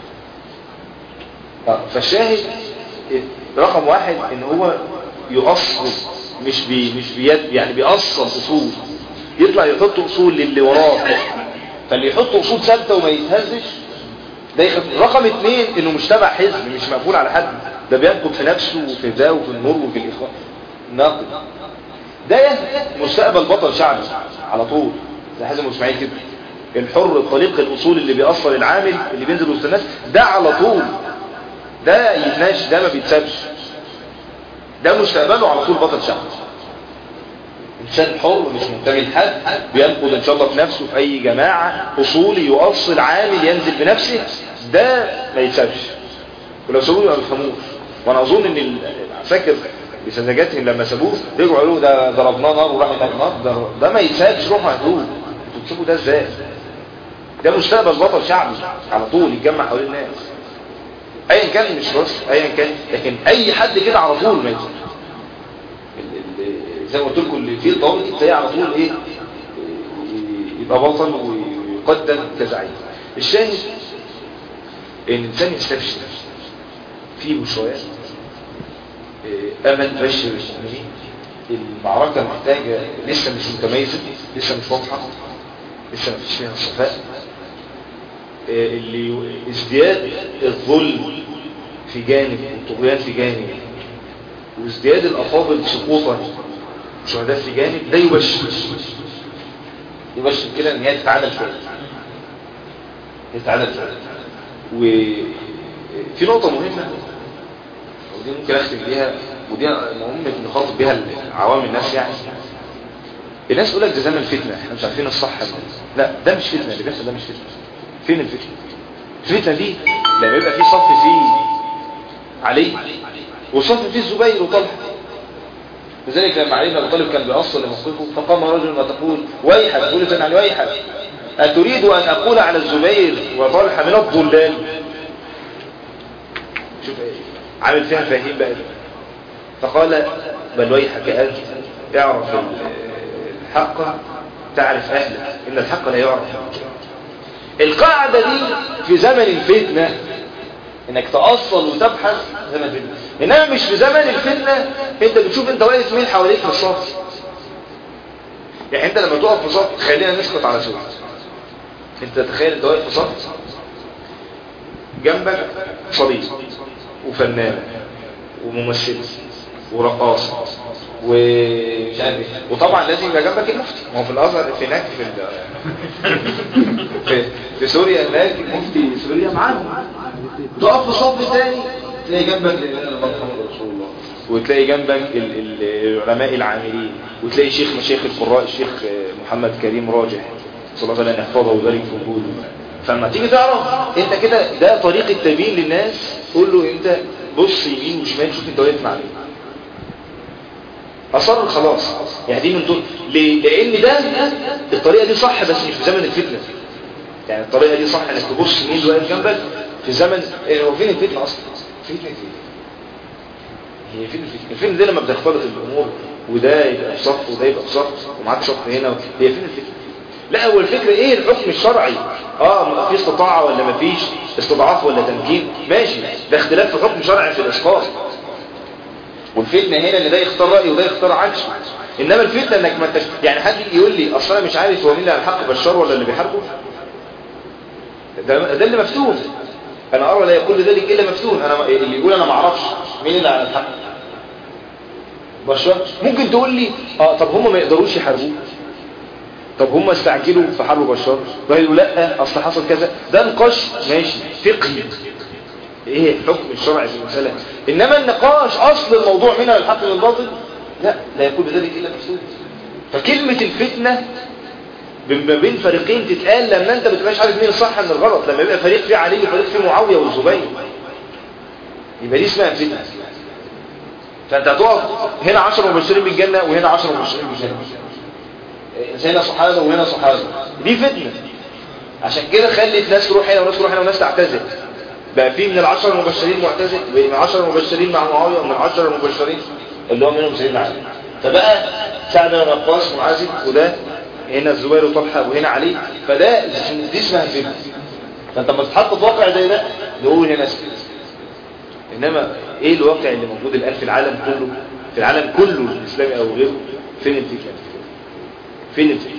اه فالشاهد رقم واحد ان هو يؤصل مش بي مش بيد يعني بيأصل اصول، يطلع يحط اصول للي وراه، فاللي يحط اصول ثابته وما يتهزش ده يخف. رقم اثنين انه مش تبع حزب مش مقبول على حد، ده بينقد في نفسه وفي ده وفي النور وفي الاخوان ناقد. ده مستقبل بطل شعبي على طول زي حازم اسماعيل كده الحر الطليق الاصول اللي بيأصل العامل اللي بينزل وسط الناس ده على طول ده يتناش ده ما بيتسابش ده مستقبله على طول بطل شعبي. انسان حر مش منتمي لحد بينقد ان شاء الله في نفسه في اي جماعه اصولي يؤصل عامل ينزل بنفسه ده ما يتسابش ولو سابوه ما بيفهموش. وانا اظن ان العساكر بسذاجتهم لما سابوه رجعوا قالوا ده ضربناه نار وراحوا تاني نار ده, ده ما يتسابش روحوا هتقول انتوا بتسيبوا ده ازاي؟ ده مستقبل بطل شعبي على طول يتجمع حوالين الناس ايا كان مش بس ايا كان لكن اي حد كده على طول ما يتسابش. زي ما قلت لكم اللي فيه الضابط التاني على طول ايه يبقى بطل ويقدم كزعيم. الشاهد ان الانسان يستبشر في بشريات امل بشر المؤمنين. المعركه محتاجه لسه مش متميزه، لسه مش واضحه، لسه ما فيش فيها الصفاء. اللي ازدياد الظلم في جانب والطغيان في جانب وازدياد الافاضل سقوطا شهداء في جانب، ده يبشر يبشر كده ان هي تتعادل شويه تتعادل شويه. وفي نقطه مهمه ودي ممكن اختم بيها، ودي مهم نخاطب بيها عوام الناس. يعني الناس يقول لك ده زمن فتنه، احنا مش عارفين الصح. لا، ده مش فتنه، اللي بيحصل ده مش فتنه. فين الفتنه؟ الفتنه دي لما يبقى في صف فيه علي وصف فيه الزبير وطلحه. لذلك لما علي بن ابي طالب كان بيأصل لموقفه فقام رجل وتقول ويحك، تقول لسان علي ويحك، أتريد أن أقول على الزبير وطلحة من الضلال؟ شوف عامل فيها فاهيم بقى. فقال بل ويحك أنت، اعرف الحق تعرف أهله، إن الحق لا يعرف. القاعدة دي في زمن الفتنة انك تأصل وتبحث زمن الفتنة، انما مش في زمن الفتنة انت بتشوف انت واقف مين حواليك في الصف. يعني انت لما تقف في صف، خلينا نسقط على سؤال، انت تخيل انت واقف في صف جنبك صليب وفنان وممثل ورقاص ومش عارف ايه، وطبعا لازم يبقى جنبك المفتي. ما هو في الازهر في هناك في في, في سوريا هناك مفتي سوريا معاهم. تقف في صف ثاني تلاقي جنبك محمد رسول الله، وتلاقي جنبك العلماء العاملين، وتلاقي شيخ مشايخ القراء الشيخ محمد كريم راجح صلى الله عليه وسلم يحفظه ويبارك في وجوده. فلما تيجي تعرف انت كده ده طريق التبيين للناس، قول له انت بص يمين وشمال، شوف انت واقف مع مين. اصر خلاص. يعني دي من طول ليه؟ لان ده الطريقه دي صح، بس مش في زمن الفتنه. يعني الطريقه دي صح انك تبص مين اللي واقف جنبك في زمن هو فين الفتنه اصلا؟ فتنه ايه؟ هي فين الفتنه؟ الفتنه دي لما بتختلط الامور وده يبقى في صف وده يبقى في صف ومعاك صف هنا، هي فين الفتنه؟ لا، هو الفكره ايه؟ الحكم الشرعي. اه في استطاعه ولا ما فيش استضعاف ولا تمكين، ماشي، ده اختلاف في حكم شرعي في الاسقاط. والفتنه هنا ان ده يختار راي وده يختار عكسه. انما الفتنه انك ما انتش يعني حد يقول لي اصل انا مش عارف هو مين اللي على الحق، بشار ولا اللي بيحاربه. ده, ده اللي مفتون. انا ارى لا يقول ذلك الا مفتون. انا اللي يقول انا ما اعرفش مين اللي على الحق بشار. ممكن تقول لي اه طب هم ما يقدروش يحاربوه، طب هم استعجلوا في حرب بشار، قالوا لا اصل حصل كذا. ده نقاش ماشي فقهي، ايه الحكم الشرعي في المساله. انما النقاش اصل الموضوع منها الحق من الباطل، لا لا يقول بذلك الا مفتون. فكلمه الفتنه ما بين فريقين تتقال لما انت ما تبقاش عارف مين الصح من الغلط. لما يبقى فريق فيه علي وفريق فيه معاويه والزبير، يبقى دي اسمها فتنه. فانت هتقف هنا عشرة مبشرين بالجنه وهنا عشرة مبشرين بالجنه، هنا صحابه وهنا صحابه، دي فتنه. عشان كده خلت ناس تروح هنا وناس تروح هنا وناس تعتزل. بقى في من العشرة المبشرين معتزل، ومن العشرة المبشرين مع معاويه، ومن العشرة المبشرين اللي هو منهم سيدنا علي. فبقى سعد بن وقاص معازل، وده هنا الزبير وطلحه وهنا علي. فده دي اسمها فتنه. فانت لما تتحط في واقع زي ده نقول هنا اسكت. انما ايه الواقع اللي موجود الان في العالم كله، في العالم كله الاسلامي او غيره؟ فين الفتنه؟ فين الفتنه؟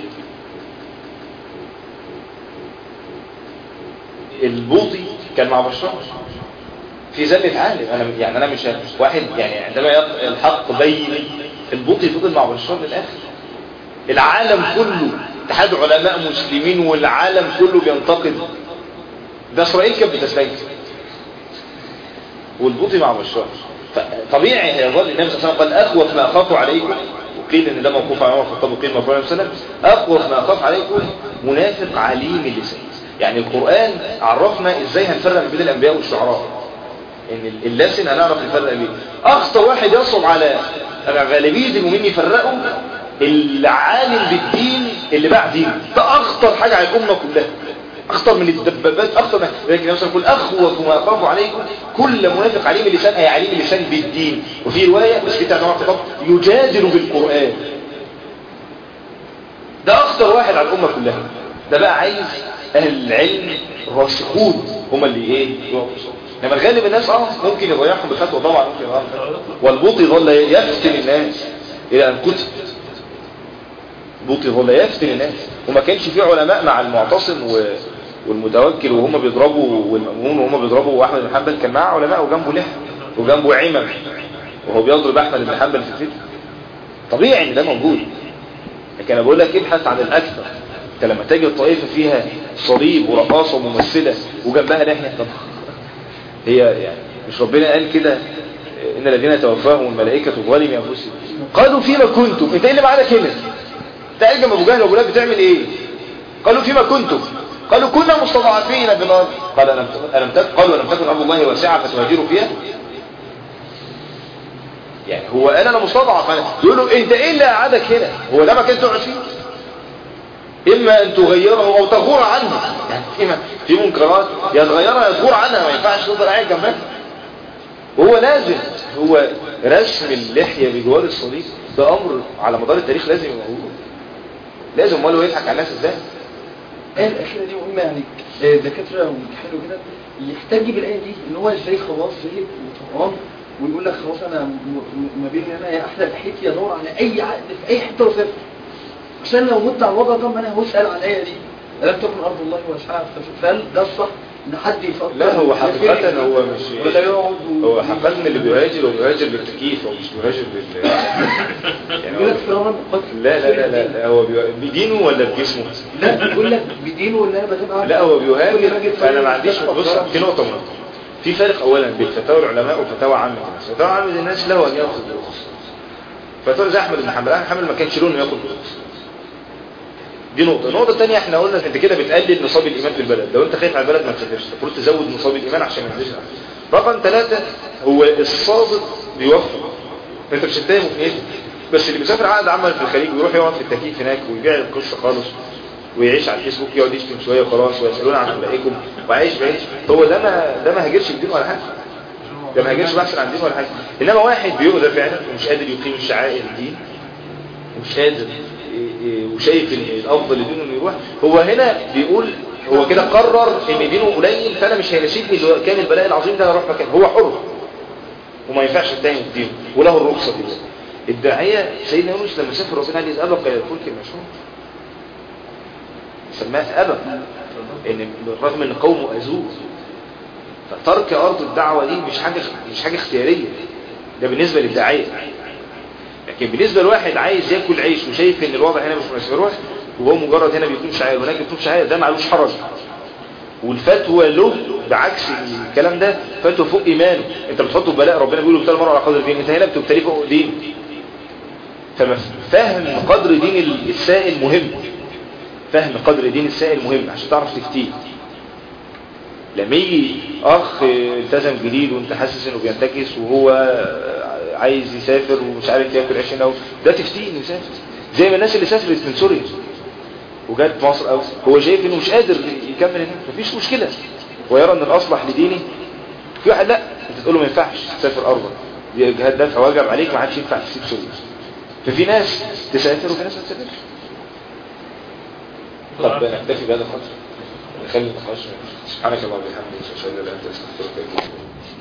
البوطي كان مع بشار في زلة عالم. انا يعني انا مش واحد يعني عندما الحق بين البوطي فضل مع بشار للاخر. العالم كله اتحاد علماء مسلمين والعالم كله بينتقد. ده اسرائيل كانت بتستنكر والبوطي مع بشار. طبيعي هيظل النبي صلى الله عليه وسلم قال اخوف ما اخاف عليكم، وقيل ان ده موقوف على عمر الخطاب وقيل موقوف على النبي اخوف ما اخاف عليكم منافق عليم اللسان. يعني القرآن عرفنا ازاي هنفرق بين الانبياء والشعراء، ان اللسن هنعرف نفرق بيه. اخطر واحد يصعب على غالبية المؤمنين يفرقوا العالم بالدين اللي باع دين. ده اخطر حاجة على الامة كلها، اخطر من الدبابات، اخطر من لكن مثلا يقول اخوف ما اخاف عليكم كل منافق عليم اللسان، اي عليم اللسان بالدين. وفي رواية بس كده نوع خطاب يجادل بالقرآن. ده اخطر واحد على الامة كلها. ده بقى عايز اهل العلم الراسخون هم اللي ايه لما غالب الناس اه ممكن يضيعهم بفتوى طبعا ممكن يضيعهم والبوطي ظل يفتن الناس الى ان كتب بوطي ظل يفتن الناس وما كانش فيه علماء مع المعتصم و... والمتوكل وهم بيضربوا والمأمون وهم بيضربوا واحمد بن حنبل كان معاه علماء وجنبه لحى وجنبه عمم وهو بيضرب احمد بن حنبل في الفتن طبيعي ان ده موجود. لكن انا بقول لك ابحث عن الاكثر. انت لما تجد طائفه فيها صليب ورقاصه وممثله وجنبها لحيه طب هي يعني مش ربنا قال كده ان الذين توفاهم الملائكه ظالمي انفسهم قالوا فيما كنتم انت ايه اللي معاك هنا انت قاعد جنب ابو جهل وابو لهب بتعمل ايه قالوا فيما كنتم قالوا كنا مستضعفين بالارض قال الم الم تكن قالوا الم تكن ارض الله واسعه فتهاجروا فيها يعني هو قال انا مستضعف انا يقولوا انت ايه اللي قعدك هنا هو ده ما كنت تقعد فيه اما ان تغيره او تغور عنه يعني في في منكرات يا تغيرها يا تغور عنها ما ينفعش تفضل قاعد جنبها وهو لازم هو رسم اللحيه بجوار الصليب ده امر على مدار التاريخ لازم يبقى موجود لازم امال هو يضحك على الناس ازاي الايه الاخيره دي مهمه يعني الدكاتره وامتحانوا كده يحتاج بالايه دي ان هو ازاي خلاص زهق وطهقان ويقول لك خلاص انا ما بين ان انا يا احلى بحيتي ادور على اي عقد في اي حته وسافر عشان لو مت على الوضع ده ما انا هسال عن الايه دي لم تكن ارض الله واسعه فهل ده الصح ان حد يفكر لا هو حقيقه هو مش هو حقيقه ان اللي بيهاجر هو بيهاجر بالتكييف هو مش بيهاجر بال يعني هو... لا لا لا لا هو بدينه ولا بجسمه لا بيقول لك بدينه ولا انا بتبقى لا هو بيهاجر فانا ما عنديش بص في نقطه مهمه في فرق اولا بين فتاوى العلماء وفتاوى عامه الناس فتاوى عامه الناس له ان ياخذ برخص فتاوى زي احمد بن حنبل احمد حنبل ما كانش له انه ياخذ برخص دي نقطه النقطه الثانيه احنا قلنا انت كده بتقلل نصاب الايمان في البلد لو انت خايف على البلد ما تسافرش المفروض تزود نصاب الايمان عشان ما ينزلش رقم ثلاثة هو الصادق بيوفق انت مش هتتهمه في ايه بس اللي بيسافر عقد عمل في الخليج ويروح يقعد في التكييف هناك ويبيع القصه خالص ويعيش على الفيسبوك يقعد يشتم شويه وخلاص ويسالون عن اولئكم وعايش بعيش هو ده ما ده ما هاجرش بدين ولا حاجه ده ما هاجرش بحث عن دين ولا حاجه انما واحد بيؤذى فعلا ومش قادر يقيم الشعائر الدين ومش قادر وشايف ان الافضل لدينه انه يروح هو هنا بيقول هو كده قرر ان دينه قليل فانا مش هيناسبني كان البلاء العظيم ده اروح مكان هو حر وما ينفعش التاني دينه وله الرخصه دي الداعيه سيدنا يونس لما سافر ربنا قال ابق الى الفلك المشحون سماه ابق ان بالرغم ان قومه اذوه فترك ارض الدعوه دي مش حاجه مش حاجه اختياريه ده بالنسبه للداعيه لكن بالنسبه لواحد عايز ياكل عيش وشايف ان الوضع هنا مش مناسب يروح وهو مجرد هنا بيكون شعائر وهناك بيكون شعائر ده معلوش حرج والفتوى له بعكس الكلام ده فتوى فوق ايمانه انت بتحطه ببلاء ربنا بيقول له ابتلى مره على قدر دين انت هنا بتبتليه فوق دين ففهم قدر دين السائل مهم فهم قدر دين السائل مهم عشان تعرف تفتيه لما يجي اخ التزم جديد وانت حاسس انه بينتكس وهو عايز يسافر ومش عارف ياكل عيش هنا ده تفتيه انه يسافر زي ما الناس اللي سافرت من سوريا وجات مصر او هو شايف انه مش قادر يكمل هناك مفيش مشكله ويرى ان الاصلح لدينه في واحد لا انت تقول له ما ينفعش تسافر ارضا الجهاد ده فواجب عليك ما عادش ينفع تسيب سوريا ففي ناس تسافر وفي ناس ما تسافرش طب نكتفي بهذا القدر نخلي النقاش سبحانك اللهم وبحمدك اشهد ان لا اله الا انت استغفرك واتوب اليك